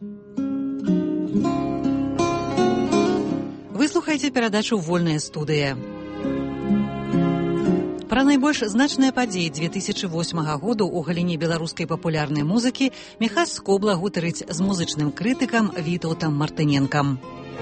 Вы слухаеце перадачу «Вольная студыя». Пра найбольш значныя падзеі две тысячи восьмага году ў галіне беларускай папулярнай музыкі Міхась Скобла гутарыць з музычным крытыкам Вітаўтам Мартыненкам.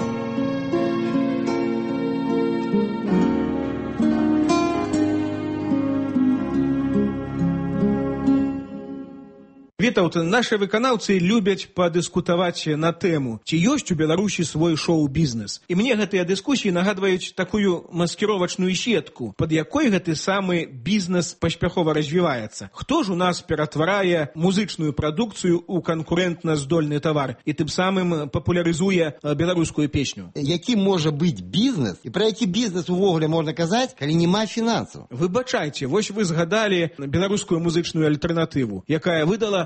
Вітаўт, нашы выканаўцы любяць падыскутаваць на тэму, ці ёсць у Беларусі свой шоу-бізнес. І мне гэтыя дыскусіі нагадваюць такую маскіровачную сетку, пад якой гэты самы бізнес паспяхова развіваецца. Хто ж у нас ператварае музычную прадукцыю ў канкурэнтна здольны тавар і тым самым папулярызуе беларускую песню? Які можа быць бізнес, і пра які бізнес увогуле можна казаць, калі няма фінансаў? Выбачайце, вось вы згадалі беларускую музычную альтэрнатыву, якая выдала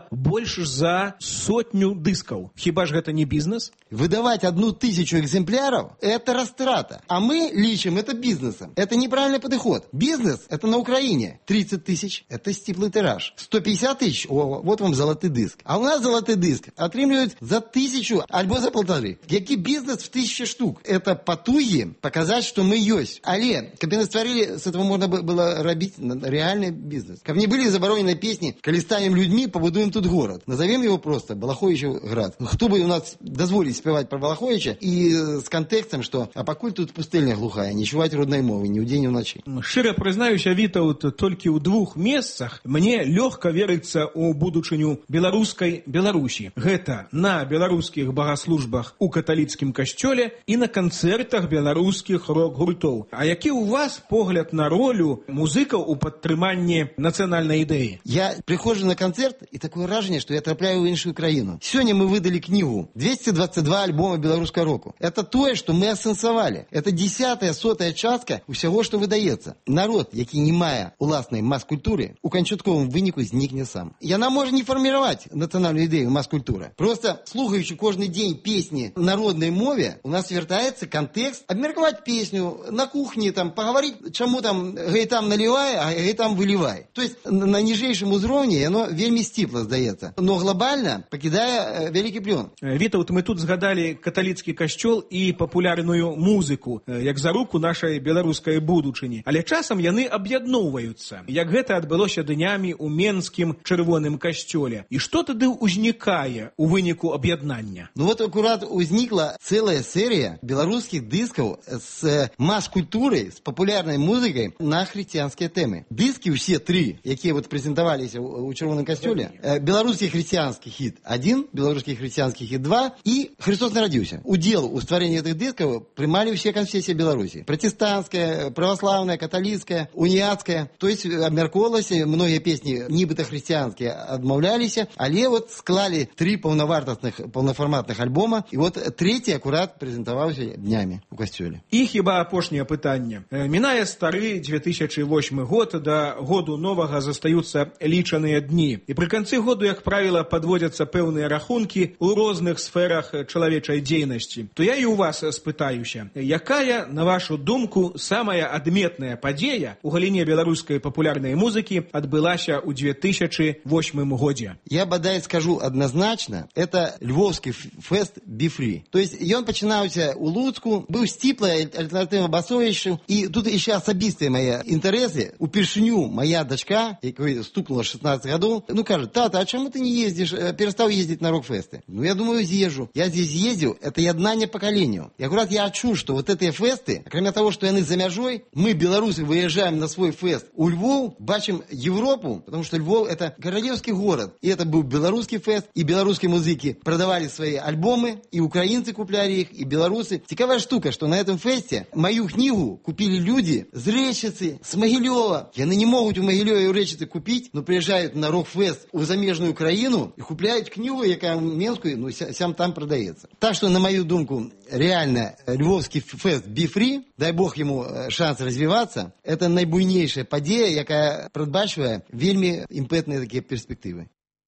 больш за сотню дыскаў. Хіба ж гэта не бізнес? Выдавать одну тысячу экземпляров – это растрата. А мы лечим это бизнесом. Это неправильный подход. Бизнес – это на Украине. тридцать тысяч – это стиплый тираж. сто пятьдесят тысяч – вот вам золотый диск. А у нас золотый диск отрымливают за тысячу, альбо за полторы. Який бизнес в тысячи штук? Это потуги показать, что мы есть. Але, когда нас творили, с этого можно было робить реальный бизнес. Как не были заборонены песни «Коли станем людьми, побудуем тут город». Назовем его просто Балаховичев град. Кто бы у нас дозволить спевать про Балаховича и с контекстом, что «а пакуль тут пустэльня глухая, не чуваць роднай мовы ні ў дзень, ні ўначы». Шчыра прызнаюся, Вітаўт, толькі ў двух месцах мне лёгка верыцца ў будучыню беларускай Беларусі. Гэта на беларускіх багаслужбах у каталіцкім касцёле і на канцэртах беларускіх рок-гуртоў. А які ў вас погляд на ролю музыкаў у падтрыманні нацыянальнай ідэі? Я прихожу на концерт, и такое вражение, что я трапляю в іншую краіну. Сегодня мы выдали книгу двести двадцать два альбома белорусского року. Это то, что мы асэнсавалі. Это десятая, сотая частка усяго, что выдаецца. Народ, які не мае уласнай мас-культуры, у канчатковым выніку знікне сам. Яна можа не фарміраваць нацыянальную ідэю мас-культуры. Просто слухаючи кожны день песни в народной мове, у нас вертается контекст, обмерковать песню на кухне, там, поговорить, чему там гей там наливай, а гей там выливай. То есть на нижейшем узроўні оно вельмі сціпла здаецца. Но глобально покидая э, вялікі плён. Вітаўт, мы тут згадали каталіцкі касцёл і папулярную музыку, як заруку нашай беларускай будучыні. Але часам яны аб'ядноўваюцца, як гэта адбылося днямі ў Менскім чырвоным касцёле. І што тады ўзнікае у выніку аб'яднання? Ну вот аккурат узнікла целая серия белорусских дисков с масс-культурой, с популярной музыкой на христианские темы. Диски все три, якія вот презентовались у чырвоным касцёле, белорусский христианский хит один, белорусский христианский хит два и Христос народился. Удел у створения этих дисков принимали все конфессии Беларуси. Протестантская, православная, католицкая, униатская. То есть обмерковалось, многие песни нібыта христианские отмовлялись, але вот склали три полновартостных, полноформатных альбома, и вот третий аккурат презентовался днями у касцёле. І хіба апошняе пытанне. Мінае стары две тысячи восьмы год, да году новага застаюцца лічаныя дні. І пры канцы году, як правіла, падводзяцца пэўныя рахункі ў розных сферах чалавечай дзейнасці. То я і ў вас спытаюся, якая, на вашу думку, самая адметная падзея у галіне беларускай папулярнай музыкі адбылася ў две тысячи восьмым годзе? Я бадай скажу однозначно, это львовский фест «Be Free». То есть ён пачынаўся у Луцку, быў сціплая альтэрнатыва басовішчу, і тут еще асабістыя мае інтарэсы. Упершыню моя дочка, якой стукнула шестнадцать гадоў, ну кажет: тата, а чему ты не ездишь, перестал ездить на рок-фесты? Ну я думаю, съезжу. Я здесь ездил, это яднание поколению. И аккурат я отчу, что вот эти фесты, кроме того, что яны за мяжой, мы, белорусы, выезжаем на свой фест у Львов, бачим Европу, потому что Львов это королевский город. И это был белорусский фест, и белорусские музыки продавали свои альбомы, и украинцы купляли их, и белорусы. Цікавая штука, что на этом фесте мою книгу купили люди с Речицы, с Могилева. Яны не могут у Могилева и у Речицы купить, но приезжают на рок-фест у замежную Украину и купляют книгу, яка в Менскую, ну, сям там продается. Так что, на мою думку, реально львовский фест «Be Free», дай бог ему шанс развиваться, это найбуйнейшая падзея, якая прадбачвае вельмі імпэтныя такія перспектывы.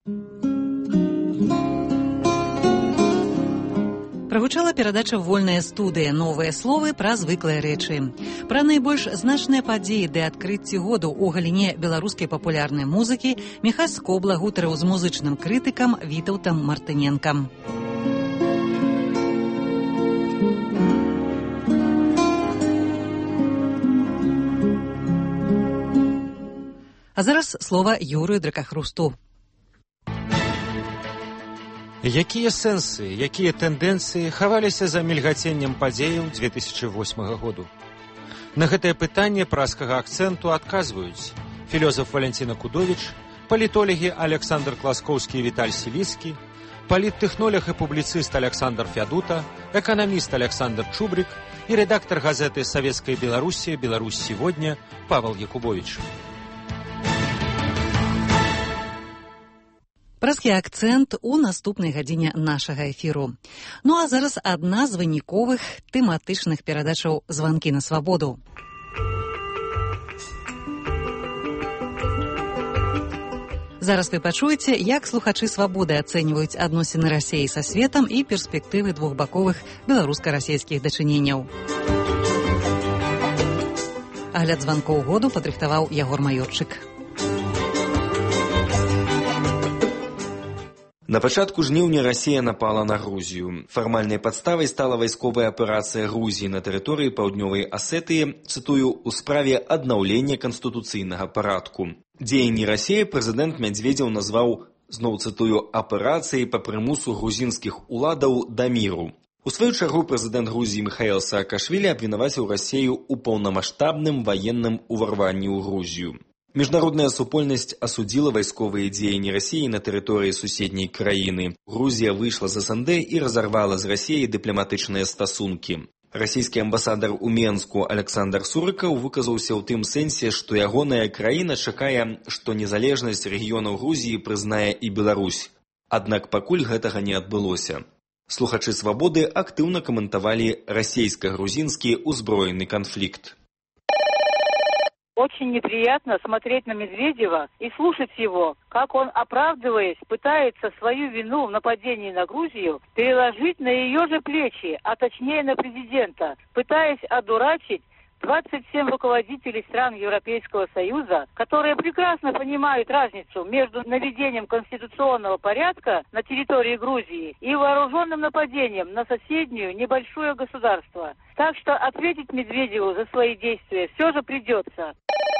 Прагучала перадача «Вольная студыя. Новыя словы пра звыклыя рэчы». Пра найбольш значныя падзеі ды адкрыцці году ў галіне беларускай папулярнай музыкі Міхась Скобла гутарыў з музычным крытыкам Вітаўтам Мартыненкам. А зараз слова Юрыю Дракахрусту. Якія сэнсы, якія тэндэнцыі хаваліся за мільгаценнем падзеяў две тысячи восьмага году? На гэтае пытанне праскага акцэнту адказваюць філёзаф Валянціна Кудовіч, палітолагі Александр Класкоўскі і Віталь Сівіцкі, паліттэхнолаг і публіцыст Александр Фядута, эканаміст Александр Чубрик і рэдактар газеты «Савецкая Беларусь» «Беларусь сегодня» Павел Якубович. Праскі акцэнт у наступнай гадзіне нашага эфіру. Ну а зараз адна з выніковых тэматычных перадачаў «Званкі на свабоду». Зараз вы пачуеце, як слухачы свабоды ацэньваюць адносіны Расіі са светам і перспектывы двухбаковых беларуска-расійскіх дачыненняў. Агляд званкоў году падрыхтаваў Ягор Маёрчык. На пачатку жніўня Расія напала на Грузію. Фармальнай падставай стала вайсковая аперацыя Грузіі на тэрыторыі паўднёвай Асетыі, цытую, у справе аднаўлення канстытуцыйнага парадку. Дзеянні Расіі прэзідэнт Мядзведзеў назваў, зноў цытую, аперацыяй па прымусу грузінскіх уладаў да міру. У сваю чаргу прэзідэнт Грузіі Міхаіл Саакашвілі абвінаваціў Расію ў паўнамаштабным ваенным уварванні ў Грузію. Міжнародная супольнасць асудзіла вайсковыя дзеянні Расіі на тэрыторыі суседняй краіны. Грузія выйшла з эс эн дэ і разарвала з Расіяй дыпламатычныя стасункі. Расійскі амбасадар у Менску Александр Сурыкаў выказаўся ў тым сэнсе, што ягоная краіна чакае, што незалежнасць рэгіёнаў Грузіі прызнае і Беларусь. Аднак пакуль гэтага не адбылося. Слухачы свабоды актыўна каментавалі расійска-грузінскі ўзброены канфлікт. Очень неприятно смотреть на Медведева и слушать его, как он, оправдываясь, пытается свою вину в нападении на Грузию переложить на ее же плечи, а точнее на президента, пытаясь одурачить двадцать семь руководителей стран Европейского Союза, которые прекрасно понимают разницу между наведением конституционного порядка на территории Грузии и вооруженным нападением на соседнюю небольшое государство. Так что ответить Медведеву за свои действия все же придется.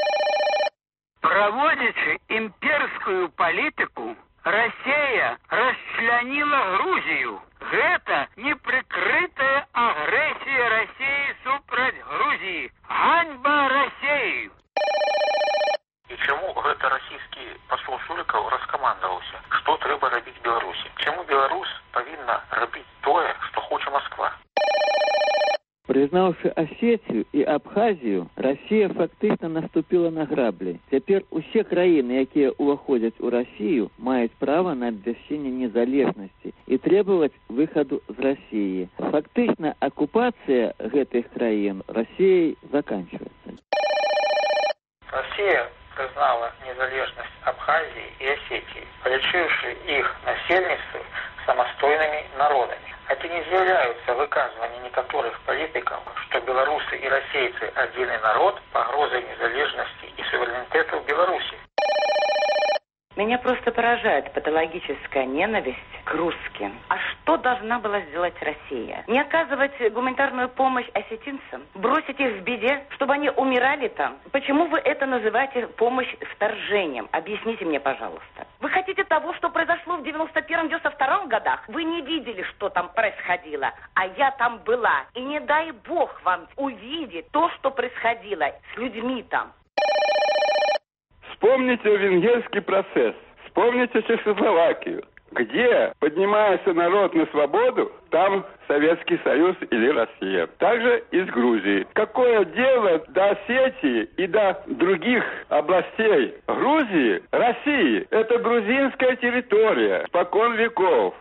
Проводячи имперскую политику, Россия расчленила Грузию. Это неприкрытая агрессия России супроть Грузии. Ганьба России! І чому гэта расійскі пасол Сурыкаў раскамандаваўся? Што трэба рабіць Беларусі? Чаму Беларусь павінна рабіць тое, што хоча Москва? Признавши Осетию и Абхазию, Россия фактично наступила на грабли. Теперь усе краины, якія уваходят у Россию, мают право на обвящение незалежности и требовать выходу из России. Фактично оккупация этих краин Россией заканчивается. Россия признала незалежность Абхазии и Осетии, полечивши их насельництво самостойными народами. Это не являются выказывания некоторых политиков, что белорусы и российцы отдельный народ, погрозой незалежности и суверенитета Беларуси. Меня просто поражает патологическая ненависть к русским. А что должна была сделать Россия? Не оказывать гуманитарную помощь осетинцам? Бросить их в беде, чтобы они умирали там? Почему вы это называете помощь вторжением? Объясните мне, пожалуйста. Вы хотите того, что произошло в девяносто первом — девяносто втором годах? Вы не видели, что там происходило, а я там была. И не дай бог вам увидеть то, что происходило с людьми там. Вспомните венгерский процесс, вспомните Чехословакию. Где поднимается народ на свободу, там Советский Союз или Россия. Также и с Грузией. Какое дело до Осетии и до других областей Грузии, России? Это грузинская территория, спокон веков.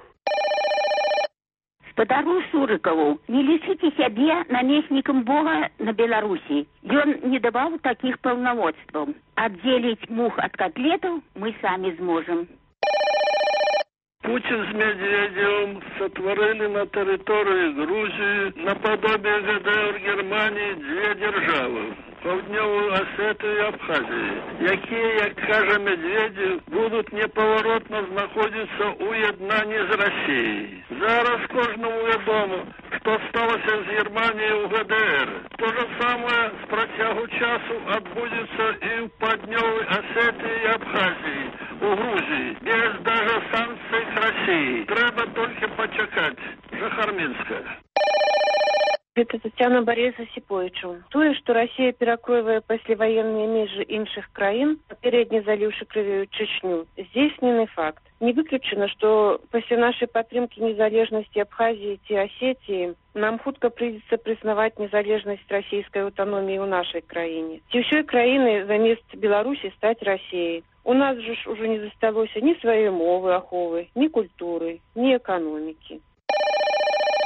Спадару Сурыкову, не лічыце сябе намеснікам Бога на Беларусі. Ён не даваў такіх паўнамоцтваў. Аддзеліць мух ад котлетаў мы самі зможам. Путин с Медведевым сотворили на территории Грузии наподобие гэ дэ эр Германии две державы – Паўднёвую Осетию и Абхазию, якія, як каже Медведев, будут неповоротно знаходиться у єднанні з Росією. Зараз кожному відомо, що сталося з Германією у гэ дэ эр. То же самое з протягу часу відбудеться і в Паўднёвой Осетии и Абхазии, у Грузии, без даже санкций России. Треба только почекать. Жахарминская. Это Тетяна Борисовна Сіповічу. Тое, што Расія перакройвае пасляваенныя межы іншых краін, папярэдне заліўшы крывёю Чечню, здзейснены факт. Не выключана, што пасля нашай падтрымкі незалежнасці Абхазіі ці Асетіі нам хутка прыйдзецца прызнаваць незалежнасць расійскай аўтаноміі ў нашай краіне. Ці ўсёй краіны замест Беларусі стаць Расіяй. У нас жа ж ужо не засталося ні сваёй мовы аховы, ні культуры, ні эканомікі.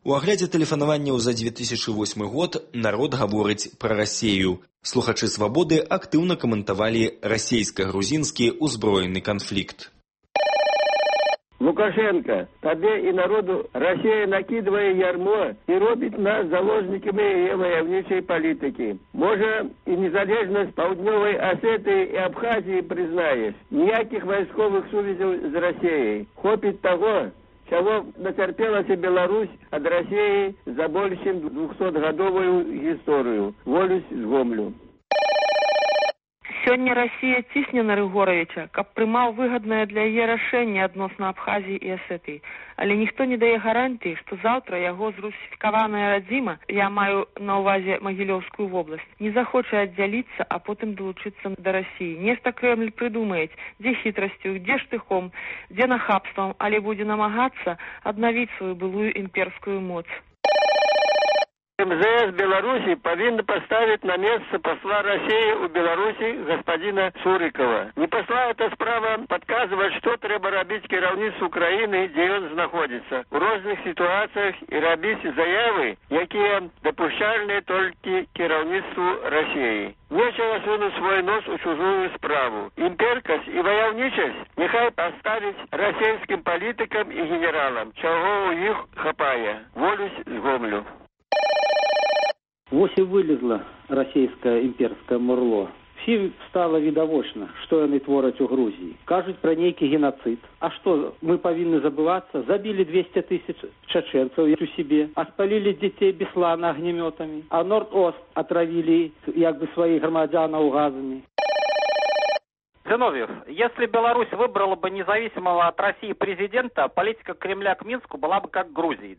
У аглядзе тэлефанаванняў за две тысячы восьмы год народ гаворыць пра Расею. Слухачы «Свабоды» актыўна каментавалі расейска-грузінскі ўзброены канфлікт. Лукашенко, табе и народу Россия накидывая ярмо и робит нас заложниками ее войовничей политики. Може, и незалежность Паўднёвай Осетии и Абхазии признаешь. Никаких войсковых сувязей с Россией. Хопит того, чего натерпелась Беларусь от России за больше, чем двухсотгодовую историю. Волюсь з Гомлю. Сёння Расія цісне на Рыгоровича, каб прымаў выгаднае для яе рашэнне адносна Абхазіі і Асетыі. Але ніхто не дае гарантыі, што заўтра яго зрусіфікаваная радзіма, я маю на ўвазе Магілёўскую вобласць, не захоча аддзяліцца, а потым далучыцца да Расіі. Нешта Крэмль прыдумаюць, дзе хітрасцю, дзе штыхом, дзе нахабствам, але будзе намагацца аднавіць сваю былую імперскую моц. эм зэ эс Беларуси повинна поставить на место посла России у Беларуси господина Сурикова. Не посла эта справа подказывает, что треба робить кіраўніцтву Украины, где он находится. В разных ситуациях и робить заявы, якія допущальные только кіраўніцтву России. Нечего сунуть свой нос у чужую справу. Имперкость и войовничесть нехай поставить российским политикам и генералам, чего у них хапая. Волюсь з Гомлю. Вось і вылезла расійскае імперскае мурло. Всім стала відавочна, што яны твораць у Грузіі. Кажуць пра нейкі геноцид. А што, мы павінны забывацца? Забілі двести тысяч чачэнцаў у себе, а спалілі дзяцей Беслана огнеметамі, а Норд-Ост отравили як бы своих громадянаў газами. Зиновьев, если Беларусь выбрала бы независимого от России президента, политика Кремля к Минску была бы как Грузии.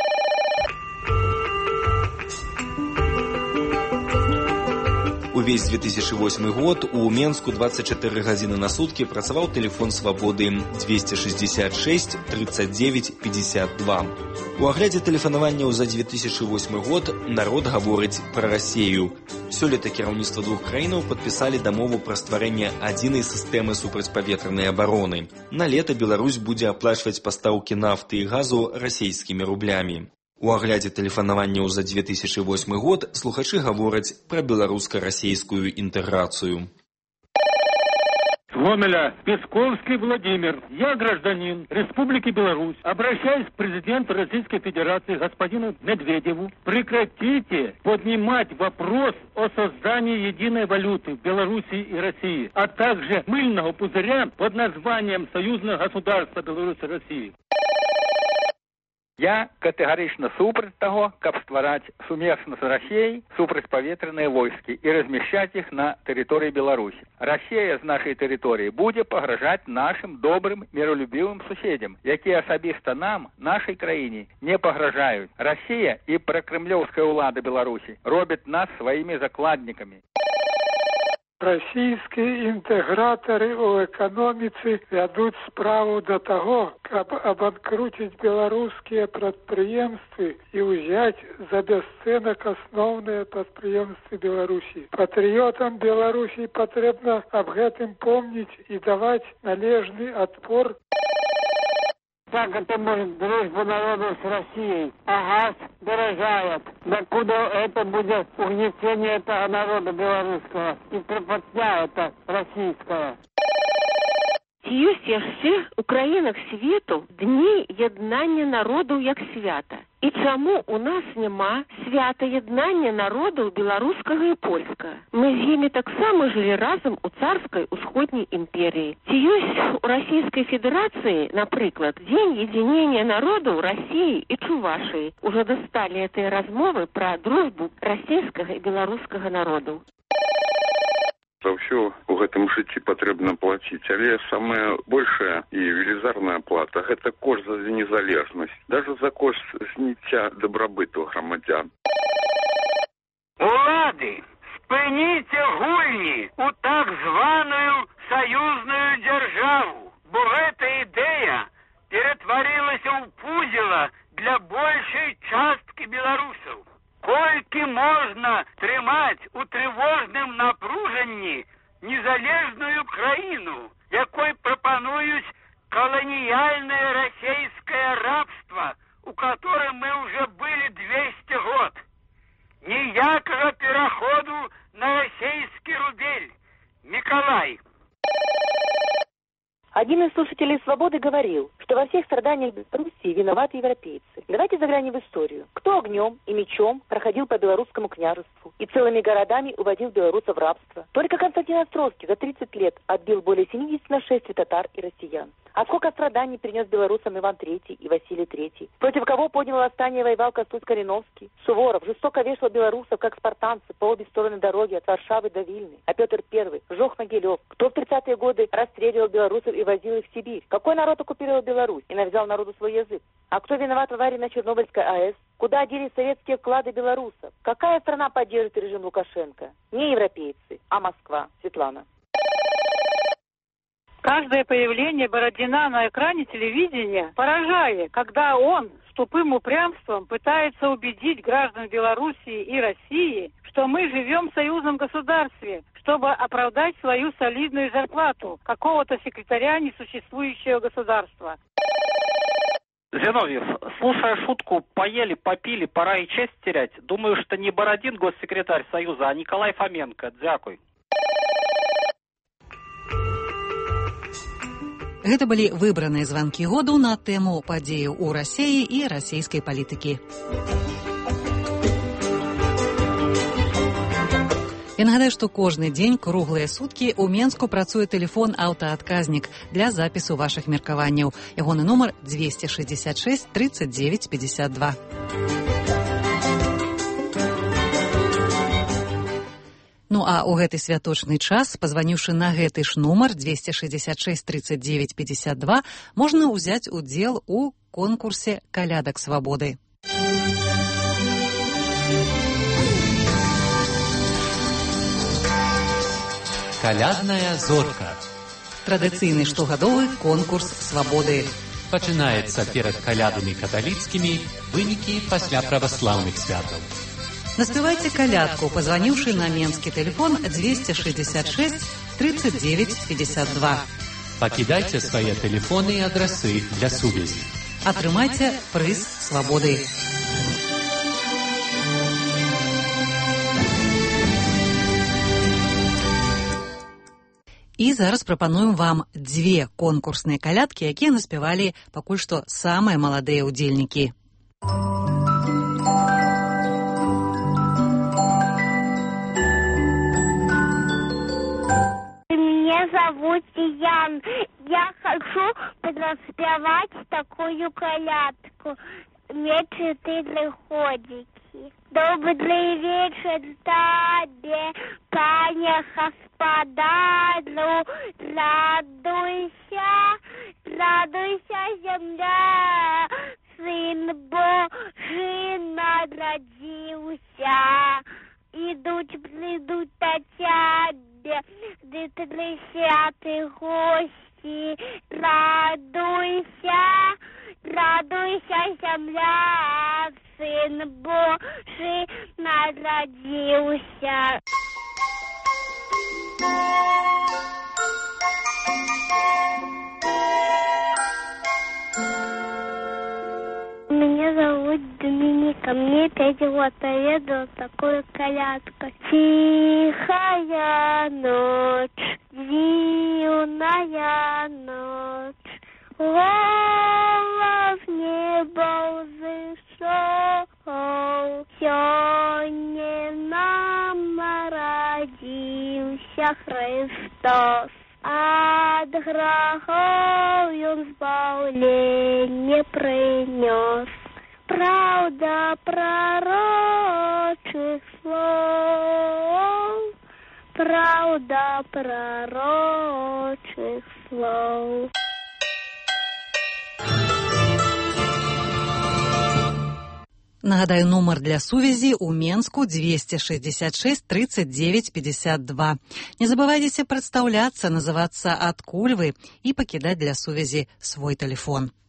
Увесь две тысячи восьмы год у Менску двадцать четыре гадзіны на суткі працаваў тэлефон «Свабоды» двести шестьдесят шесть тридцать девять пятьдесят два. У аглядзе тэлефанаванняў за две тысячи восьмы год народ гаворыць пра Расею. Сёлета кіраўніцтва двух краінаў падпісалі дамову пра стварэнне адзінай сістэмы супрацьпаветранай абароны. На лета Беларусь будзе аплачваць пастаўкі нафты і газу расейскімі рублямі. У аглядзе тэлефанаванняў за две тысячи восьмы год слухачы гавораць пра беларуска-расейскую інтэграцыю. Гомеля, Песковский Владимир. Я гражданин Республики Беларусь. Обращаюсь к президенту Российской Федерации господину Медведеву. Прекратите поднимать вопрос о создании единой валюты в Беларуси и России, а также мыльного пузыря под названием Союзного государства Беларуси и России. Я катэгарычна супраць таго, каб ствараць сумесна з Расіяй супрацьпаветраныя войскі і размяшчаць іх на тэрыторыі Беларусі. Расія з нашай тэрыторыі будзе пагражаць нашым добрым міралюбівым суседзям, якія асабіста нам, нашай краіне, не пагражаюць. Расія і пракрэмлёўская ўлада Беларусі робяць нас сваімі закладнікамі. Расійскія інтэгратары ў эканоміцы вядуць справу да таго, каб абанкруціць беларускія прадпрыемствы і ўзяць за бясцэнак асноўныя прадпрыемствы Беларусі. Патрыётам Беларусі патрэбна аб гэтым помніць і даваць належны адпор. Как это может дружба народов с Россией? А газ дорожает. Докуда это будет угнетение этого народа белорусского и пропотня это российская? Ці ёсць яшчэ ў краінах свету дні яднання народаў як свята? І чаму у нас няма свята яднання народаў беларускага і польскага? Мы з імі таксама жылі разам у царскай усходняй імперіі. Ці ёсць у Расійскай Федэрацыі, напрыклад, дзень единения народаў Расіі і Чувашыі? Ужо дасталі гэтыя размовы пра дружбу расійскага і беларускага народаў. За ўсё у гэтым жыцці патрэбна плаціць, але самая большая і велізарная плата – гэта кошт за незалежнасць, даже за кошт зніцця дабрабыту грамадзян. Улады, спыніце гульні у так званую саюзную дзяржаву, бо гэта ідэя ператварылася ў пузела для большай часткі беларусаў. Колькі можна трымаць у трывожным напружанні незалежную краіну, якой прапануюць каланіяльнае расійскае рабства, у котором мы уже «Свободы» говорил, что во всех страданиях Белоруссии виноваты европейцы. Давайте заглянем в историю. Кто огнем и мечом проходил по белорусскому княжеству и целыми городами уводил белорусов в рабство? Только Константин Островский за тридцать лет отбил более семидесяти нашествий татар и россиян. А сколько страданий принес белорусам Иван Третий и Василий Третий? Против кого поднял восстание и воевал Костусь-Кореновский? Суворов жестоко вешал белорусов, как спартанцы, по обе стороны дороги от Варшавы до Вильны. А Петр Первый сжег Могилев. Кто в тридцатые годы расстреливал белорусов и возил их в Сибирь? Какой народ оккупировал Беларусь и навязал народу свой язык? А кто виноват в аварии на Чернобыльской АЭС? Куда делись советские вклады белорусов? Какая страна поддерживает режим Лукашенко? Не европейцы, а Москва. Светлана. Каждое появление Бородина на экране телевидения поражает, когда он с тупым упрямством пытается убедить граждан Белоруссии и России, что мы живем в союзном государстве, чтобы оправдать свою солидную зарплату какого-то секретаря несуществующего государства. Зиновьев, слушая шутку «поели, попили, пора и честь терять», думаю, что не Бородин госсекретарь Союза, а Николай Фоменко. Дякуй. Гэта былі выбраныя званкі году на тэму падзеяў у Расіі і расійскай палітыкі. Я нагадаю, што кожны дзень круглыя суткі ў Менску працуе тэлефон аўтаадказнік для запісу вашых меркаванняў. Ягоны нумар двести шестьдесят шесть тридцать девять пятьдесят два. Ну а ў гэты святочны час, пазваніўшы на гэты ж нумар двести шестьдесят шесть тридцать девять пятьдесят два, можна ўзяць удзел у конкурсе «Калядак свабоды». Калядная зорка. Традыцыйны штогадовы конкурс свабоды. Пачынаецца перад калядамі каталіцкімі, вынікі пасля праваслаўных святаў. Наспевайте колядку, позвонивший на менский телефон двести шестьдесят шесть тридцать девять пятьдесят два. Покидайте свои телефоны и адресы для сувязі. Атрымайте приз свободы. І зараз прапануем вам две конкурсныя калядкі, якія наспявалі пакуль што самыя маладыя ўдзельнікі. Зовут Ян. Я хочу подраспевать такую колядку. Мне четыре годики. Добрый вечер тебе, пане господару. Радуйся, радуйся, земля. Сын Божий народился. Идут, придут от тебя, тридцатые гости. Радуйся, радуйся, земля, Сын Божий народился. Меня зовут Доминика, мне пять лет, а я еду такую колядку. Тихая ночь, дивная ночь, голос неба взошел, сегодня нам родился Христос. От грехов он избавление принес. Правда пророчих слов, правда пророчих слов. Нагадаю, нумар для сувязі ў Менску двести шестьдесят шесть тридцать девять пятьдесят два. Не забывайте прадстаўляцца, называцца адкуль вы і пакідаць для сувязі свой телефон.